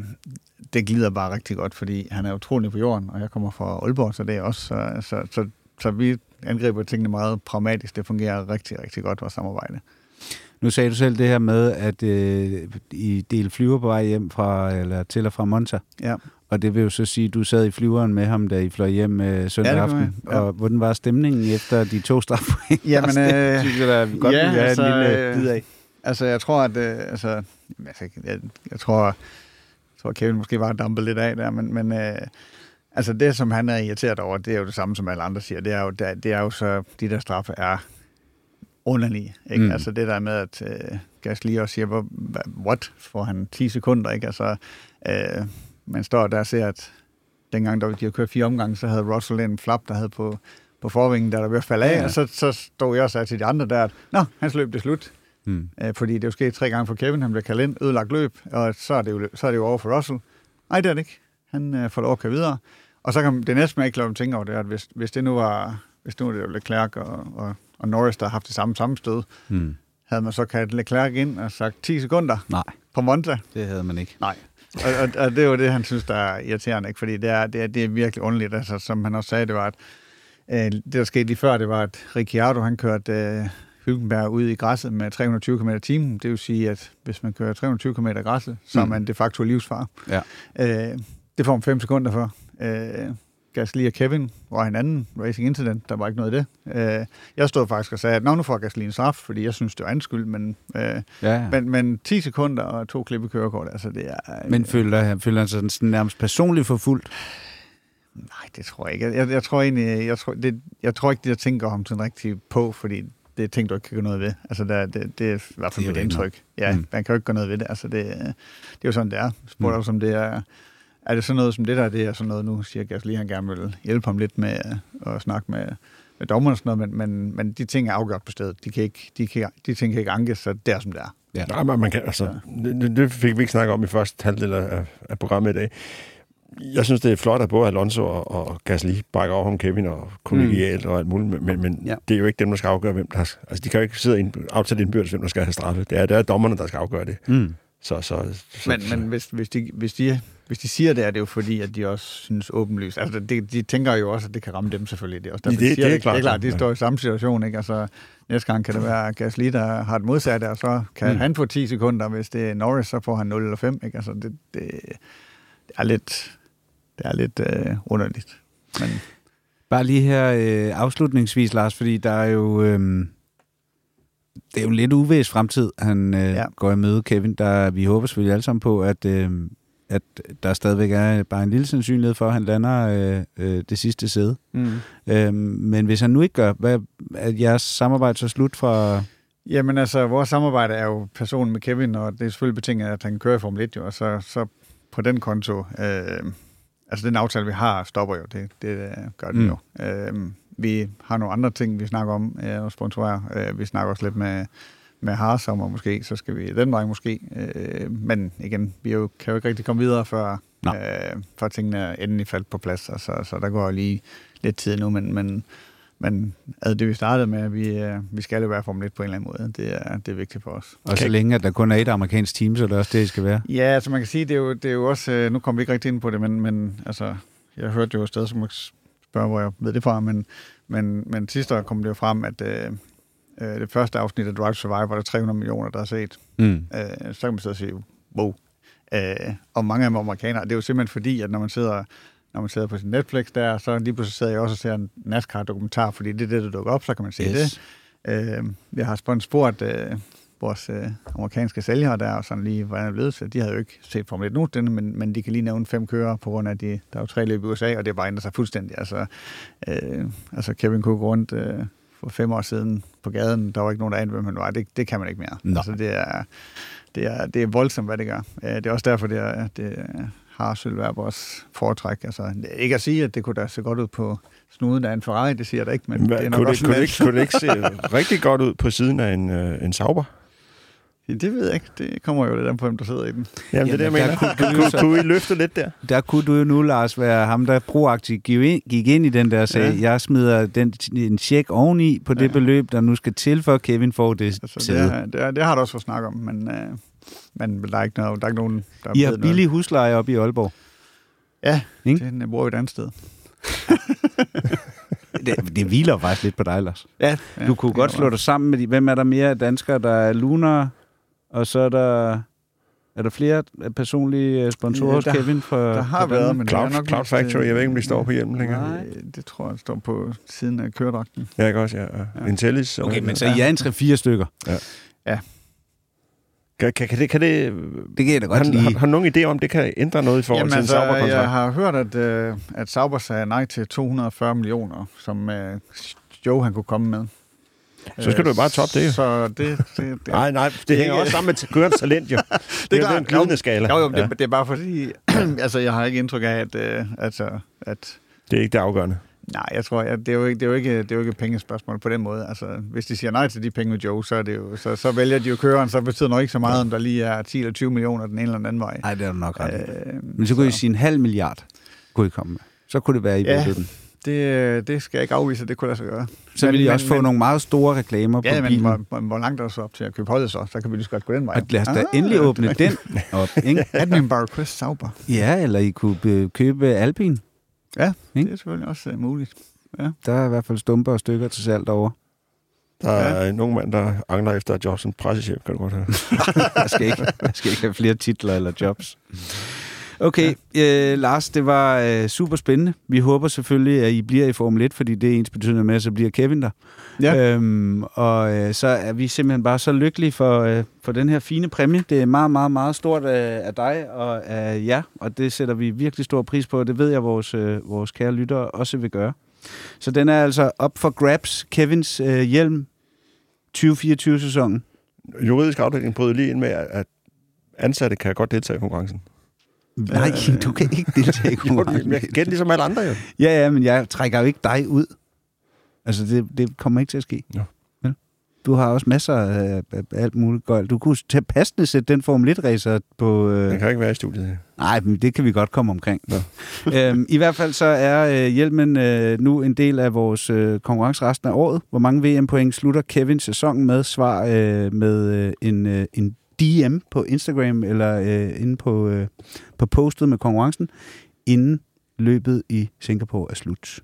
Speaker 12: det glider bare rigtig godt, fordi han er utrolig nede på jorden, og jeg kommer fra Aalborg, så det er også, så, så, så, så vi angriber tingene meget pragmatisk. Det fungerer rigtig, rigtig godt, vores samarbejde.
Speaker 3: Nu sagde du selv det her med, at øh, I delte flyver på vej hjem fra, eller til og fra Monza.
Speaker 12: Ja.
Speaker 3: Og det vil jo så sige, at du sad i flyveren med ham, da I fløj hjem øh, søndag ja, aften. Ja. Og hvordan var stemningen efter de to strafpoint?
Speaker 12: Jamen, øh,
Speaker 3: synes jeg, der godt
Speaker 12: ja,
Speaker 3: vil være
Speaker 12: altså,
Speaker 3: en lille bid af.
Speaker 12: Altså, jeg tror, at øh, altså, jeg, jeg tror, jeg tror, Kevin måske var dampet lidt af der, men, men øh, altså det, som han er irriteret over, det er jo det samme, som alle andre siger. Det er jo, det, det er jo så, de der straffe er underlige, ikke? Mm. Altså det der med, at øh, Gasly også siger, what, får han ti sekunder, ikke? Altså, øh, man står der og ser, at dengang, da de havde kørt fire omgange, så havde Russell en flap, der havde på, på forvingen, der der ved at falde af, ja, ja. Og så, så stod jeg og sagde til de andre der, at nå, hans løb det slut. Mm. Øh, fordi det er jo sket tre gange for Kevin, han bliver kaldt ind, ødelagt løb, og så er det jo, så er det jo over for Russell. Nej, det er det ikke. Han øh, får lov at køre videre. Og så kan det næste, man ikke lade dem tænke over, det er, at hvis, hvis det nu var, hvis nu det var Leclerc og, og, og Norris, der har haft det samme sammenstød, mm. havde man så kaldt Leclerc ind og sagt ti sekunder
Speaker 3: Nej.
Speaker 12: På Monza?
Speaker 3: Det havde man ikke.
Speaker 12: Nej. Og, og, og det er jo det, han synes, der er irriterende, ikke? Fordi det er, det, er, det er virkelig underligt. Altså, som han også sagde, det var, at øh, det, der skete lige før, det var, at Ricciardo, han kørte øh, Hülkenberg ud i græsset med tre hundrede og tyve kilometer i timen. Det vil sige, at hvis man kører tre hundrede og tyve kilometer i græsset, så er man de facto livsfar. Ja. Øh, det får man fem sekunder for. Øh, Gasly og Kevin var hinanden, racing incident, der var ikke noget af det. Øh, jeg stod faktisk og sagde, at nu får Gasly en straf, fordi jeg synes, det var anskyld, men, øh, ja. men, men ti sekunder og to klip i kørekort, altså det er... Øh,
Speaker 3: men føler han, føler han sig sådan nærmest personligt forfulgt?
Speaker 12: Nej, det tror jeg ikke. Jeg, jeg tror egentlig, jeg tror, det, jeg tror ikke, de der tænker ham sådan rigtig på, fordi det er ting, du ikke kan gøre noget ved. Altså, det, det, det er i hvert fald mit indtryk. Ja, mm. man kan jo ikke gøre noget ved det. Altså, det, det er jo sådan, det er. Spurgte mm. som det er... Er det sådan noget som det der, det er sådan noget, nu siger Gasly, han gerne vil hjælpe ham lidt med at snakke med, med dommerne og sådan noget, men, men, men de ting er afgjort på stedet. De, kan ikke, de, kan, de ting kan ikke ankes, så det er som det er.
Speaker 4: Ja. Nej, men man kan, altså, det, det fik vi ikke snakke om i første halvdel af, af programmet i dag. Jeg synes, det er flot, at både Alonso og, og Gasly bakker over om Kevin og kollegialt mm. og alt muligt, men, men ja. Det er jo ikke dem, der skal afgøre, hvem der har... Altså, de kan jo ikke sidde ind, aftale indbyrdes, hvem der skal have straffe. Det er, det er dommerne, der skal afgøre det. Mm. Så, så, så,
Speaker 12: men men hvis, hvis, de, hvis, de, hvis de siger det, er det jo fordi, at de også synes åbenlyst. Altså, de, de tænker jo også, at det kan ramme dem selvfølgelig. Det er, også derfor, det, de siger, det, det, er klart, det er klart, de står i samme situation, ikke? Altså, næste gang kan det være Gasly, der har et modsatte, og så kan mm. han få ti sekunder. Hvis det er Norris, så får han nul eller fem. Ikke? Altså, det, det, det er lidt, det er lidt øh, underligt. Men...
Speaker 3: Bare lige her øh, afslutningsvis, Lars, fordi der er jo... Øh... Det er jo en lidt uvæs fremtid, han øh, ja. går i møde, Kevin. Der, vi håber selvfølgelig alle sammen på, at, øh, at der stadigvæk er bare en lille sandsynlighed for, at han lander øh, øh, det sidste sæde. Mm. Øh, men hvis han nu ikke gør, hvad er jeres samarbejde så slut fra...
Speaker 12: Jamen altså, vores samarbejde er jo personen med Kevin, og det er selvfølgelig betinget, at han kører i Formel et, jo, og så, så på den konto... Øh, altså den aftale, vi har, stopper jo. Det, det gør den mm. jo. Øh, vi har nogle andre ting, vi snakker om øh, og sponsorerer. Øh, vi snakker også lidt med, med Haas om, og måske så skal vi den vej måske. Øh, men igen, vi jo, kan jo ikke rigtig komme videre, før, øh, før tingene er endelig faldt på plads. Altså, så der går jo lige lidt tid nu, men, men, men ad det vi startede med, at vi, øh, vi skal jo være Formel et på en eller anden måde. Det er, det er vigtigt for os.
Speaker 3: Og så længe, at der kun er et amerikansk team, så er det også det, det skal være.
Speaker 12: Ja, altså man kan sige, det er jo, det er jo også, øh, nu kommer vi ikke rigtig ind på det, men, men altså, jeg hørte jo et sted, som jeg spørger, hvor jeg ved det fra, men, men, men sidste år kom det jo frem, at øh, øh, det første afsnit af Drive to Survive var der tre hundrede millioner, der har set. Mm. Øh, så kan man sidde og sige, wow. Øh, og mange af dem amerikanere, det er jo simpelthen fordi, at når man sidder, når man sidder på sin Netflix der, så lige pludselig sidder jeg også og ser en NASCAR-dokumentar, fordi det er det, der dukker op, så kan man se yes. det. Øh, jeg har spurgt øh, vores øh, amerikanske sælgere der, og sådan lige, hvordan det er blevet, så de havde jo ikke set Formel et nogensinde, men, men de kan lige nævne fem kører, på grund af, at de, der er jo tre løb i U S A, og det er bare ændret sig fuldstændig. Altså, øh, altså Kevin Cook rundt øh, for fem år siden på gaden, der var ikke nogen, der anede, hvem han var. Det, det kan man ikke mere. Altså, det er, det, er, det er voldsomt, hvad det gør. Det er også derfor, det er, det har vil være vores foretræk. Altså, ikke at sige, at det kunne da se godt ud på snuden af en Ferrari, det siger jeg da ikke, men
Speaker 4: Hva,
Speaker 12: det er nok
Speaker 4: kunne,
Speaker 12: også
Speaker 4: det, kunne, det ikke, kunne det ikke se rigtig godt ud på siden af en, øh, en Sauber?
Speaker 12: Det ved jeg ikke. Det kommer jo lidt an på, hvem der sidder i den.
Speaker 4: Jamen, det er det, jeg mener. Kunne, kunne, kunne I løfte lidt der?
Speaker 3: Der kunne du jo nu, Lars, være ham, der proaktivt gik ind i den der sag. Ja. Jeg smider den, en check oveni på det ja. beløb, der nu skal til, for Kevin får det
Speaker 12: altså, det, er, det, er, det har du også fået snak om, men, øh, men der, er ikke noget, der er ikke nogen, der
Speaker 3: I har billig husleje oppe i Aalborg.
Speaker 12: Ja, ikke? Det, den bor jo et andet sted.
Speaker 3: det, det hviler faktisk lidt på dig, Lars.
Speaker 12: Ja, ja,
Speaker 3: du kunne godt slå dig sammen med de... Hvem er der mere danskere? Der er Lunar, og så er der... Er der flere personlige sponsorer hos ja, Kevin? For,
Speaker 12: der har
Speaker 3: for
Speaker 12: været, men
Speaker 4: Cloud,
Speaker 12: nok
Speaker 4: Cloud Factory, jeg ved ikke, om de står på hjelmen længere.
Speaker 12: Nej, det tror jeg, står på siden af køredragten.
Speaker 4: Ja, ikke også, ja. ja. Intellis.
Speaker 3: Okay, men så I er en tre-fire stykker?
Speaker 4: Ja.
Speaker 12: Ja.
Speaker 4: Kan, kan, kan det, kan det,
Speaker 3: det kan jeg da godt
Speaker 4: har,
Speaker 3: lide.
Speaker 4: Har, har nogen idé om, det kan ændre noget i forhold
Speaker 12: Jamen,
Speaker 4: til
Speaker 12: altså,
Speaker 4: en Sauber-kontrakt?
Speaker 12: Jeg har hørt, at, uh, at Sauber sagde nej til to hundrede og fyrre millioner, som uh, Joe han kunne komme med.
Speaker 4: Så skal du jo bare toppe det, jo.
Speaker 12: Så det, det, det,
Speaker 4: nej, nej, det hænger også sammen med kørens talent, jo. Det, det er jo en glidende skala.
Speaker 12: Jo, jo, ja. det, det er bare fordi, altså, jeg har ikke indtryk af, at, uh, altså, at...
Speaker 4: Det er ikke det afgørende.
Speaker 12: Nej, jeg tror, at det er jo ikke, det er jo ikke, det er jo ikke pengespørgsmål på den måde. Altså, hvis de siger nej til de penge med Joe, så, er det jo, så, så vælger de jo køreren, så betyder nok ikke så meget, om der lige er ti eller tyve millioner den ene eller den anden vej.
Speaker 3: Nej, det er nok ret. Øh, Men så kunne I sige en halv milliard, kunne I komme med. Så kunne det være i
Speaker 12: ja,
Speaker 3: billedet.
Speaker 12: Det, det skal jeg ikke afvise, det kunne lade sig gøre.
Speaker 3: Så men, vil I også men, få men, nogle meget store reklamer
Speaker 12: ja,
Speaker 3: på
Speaker 12: men,
Speaker 3: bilen.
Speaker 12: Ja, men hvor langt er der så op til at købe holdet så? Så kan vi lige så godt gå den vej.
Speaker 3: Og lad os da ah, endelig åbne den op, ikke?
Speaker 12: Edmund Chris Sauber.
Speaker 3: Ja, eller I kunne købe Alpine.
Speaker 12: Ja, ikke? Det er selvfølgelig også uh, muligt. Ja.
Speaker 3: Der er i hvert fald stumper og stykker til salg derovre.
Speaker 4: Der er ja. nogen mand, der angler efter at job som pressechef, kan du godt høre.
Speaker 3: jeg, skal ikke, jeg skal ikke have flere titler eller jobs. Okay, ja. øh, Lars, det var øh, super spændende. Vi håber selvfølgelig, at I bliver i Formel et, fordi det er ens betydende med, at så bliver Kevin der.
Speaker 12: Ja.
Speaker 3: Øhm, og øh, så er vi simpelthen bare så lykkelige for, øh, for den her fine præmie. Det er meget, meget, meget stort af, af dig og af jer, og det sætter vi virkelig stor pris på, og det ved jeg, vores, øh, vores kære lyttere også vil gøre. Så den er altså op for grabs, Kevins øh, hjelm tyve fireogtyve-sæsonen.
Speaker 4: Juridisk afdeling brød lige ind med, at ansatte kan godt deltage i konkurrencen.
Speaker 3: Nej, du kan ikke deltage i konkurrencen.
Speaker 4: Jeg kan gætte ligesom alle andre, jo.
Speaker 3: Ja, ja, men jeg trækker jo ikke dig ud. Altså, det, det kommer ikke til at ske.
Speaker 4: Ja.
Speaker 3: Ja. Du har også masser af, af alt muligt gøjl. Du kunne tage passende sætte den Formel et-racer på... Øh...
Speaker 4: Den kan ikke være i studiet.
Speaker 3: Nej, men det kan vi godt komme omkring. Ja. øhm, I hvert fald så er øh, hjelmen øh, nu en del af vores øh, konkurrence resten af året. Hvor mange V M-point slutter Kevins sæson med? Svar øh, med øh, en, øh, en D M på Instagram eller øh, inde på, øh, på postet med konkurrencen, inden løbet i Singapore er slut.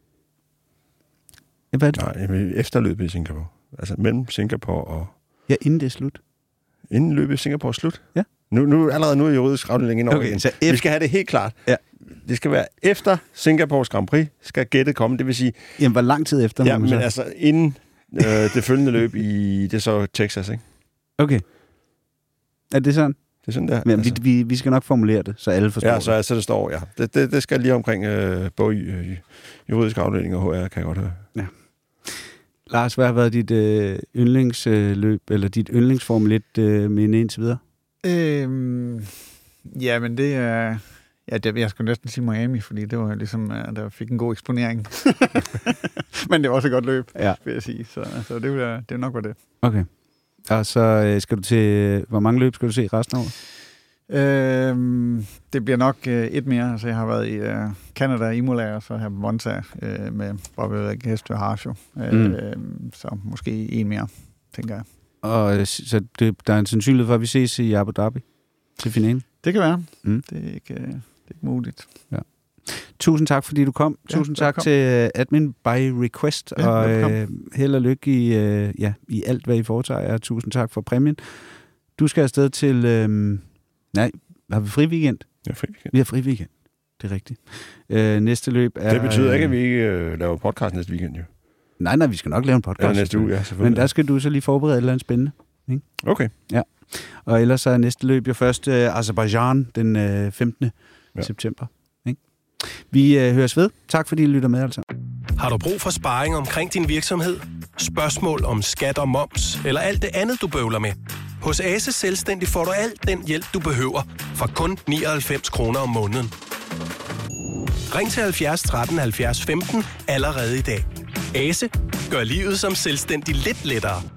Speaker 3: Ja, hvad er det?
Speaker 4: Nej, efter løbet i Singapore. Altså mellem Singapore og...
Speaker 3: Ja, inden det er slut.
Speaker 4: Inden løbet i Singapore er slut?
Speaker 3: Ja.
Speaker 4: Nu, nu allerede nu er juridisk afdeling ind over
Speaker 3: okay,
Speaker 4: igen.
Speaker 3: så
Speaker 4: efter... Vi skal have det helt klart.
Speaker 3: Ja.
Speaker 4: Det skal være efter Singapores Grand Prix, skal gættet komme. Det vil sige...
Speaker 3: Jamen, hvor lang tid efter?
Speaker 4: Ja, men så? altså inden øh, det følgende løb i... Det er så Texas, ikke?
Speaker 3: Okay. Er det sådan?
Speaker 4: Det er sådan der.
Speaker 3: Men altså. vi, vi, vi skal nok formulere det, så alle forstår
Speaker 4: ja,
Speaker 3: det.
Speaker 4: Så, så det står, ja. Det, det, det skal lige omkring øh, både øh, juridisk afdeling og H R, kan jeg godt høre.
Speaker 3: Ja. Lars, hvad har været dit øh, yndlingsløb, eller dit yndlingsformel et øh, minde indtil videre?
Speaker 12: Øhm, ja, men det er... Ja, det, jeg skulle næsten sige Miami, fordi det var ligesom, at der fik en god eksponering. Men det var også et godt løb, ja. vil jeg sige. Så, så det vil det nok var det.
Speaker 3: Okay. Og så skal du til... Hvor mange løb skal du se resten af året?
Speaker 12: Øhm, det bliver nok øh, et mere. Altså, jeg har været i øh, Canada, Imola, og så her på Monza øh, med Bobbe Hest og Harsjo. Øh, mm. Så måske en mere, tænker jeg. Og
Speaker 3: så det, der er en sandsynlighed for, at vi ses i Abu Dhabi til finalen?
Speaker 12: Det kan være. Mm. Det, er ikke, det er ikke muligt.
Speaker 3: Ja. Tusind tak, fordi du kom. Ja, Tusind tak til uh, Admin by Request, ja, og uh, held og lykke i, uh, ja, i alt, hvad I foretager jer. Tusind tak for præmien. Du skal afsted til... Uh, nej, har vi fri weekend?
Speaker 4: Ja, fri weekend.
Speaker 3: Vi har fri weekend. Det er rigtigt. Uh, næste løb er...
Speaker 4: Det betyder ikke, at vi ikke uh, laver podcast næste weekend, jo.
Speaker 3: Nej, nej, vi skal nok lave en podcast.
Speaker 4: Ja, næste uge, ja, selvfølgelig.
Speaker 3: Men der skal du så lige forberede et eller andet spændende. Ikke?
Speaker 4: Okay.
Speaker 3: Ja. Og ellers så er næste løb jo først uh, Azerbaijan den uh, femtende Ja. september. Ikke? Vi uh, høres ved. Tak fordi I lytter med, altså.
Speaker 1: Har du brug for sparring omkring din virksomhed? Spørgsmål om skat og moms, eller alt det andet, du bøvler med? Hos Ase Selvstændig får du alt den hjælp, du behøver, for kun nioghalvfems kroner om måneden. Ring til halvfjerds tretten halvfjerds femten allerede i dag. Ase gør livet som selvstændig lidt lettere.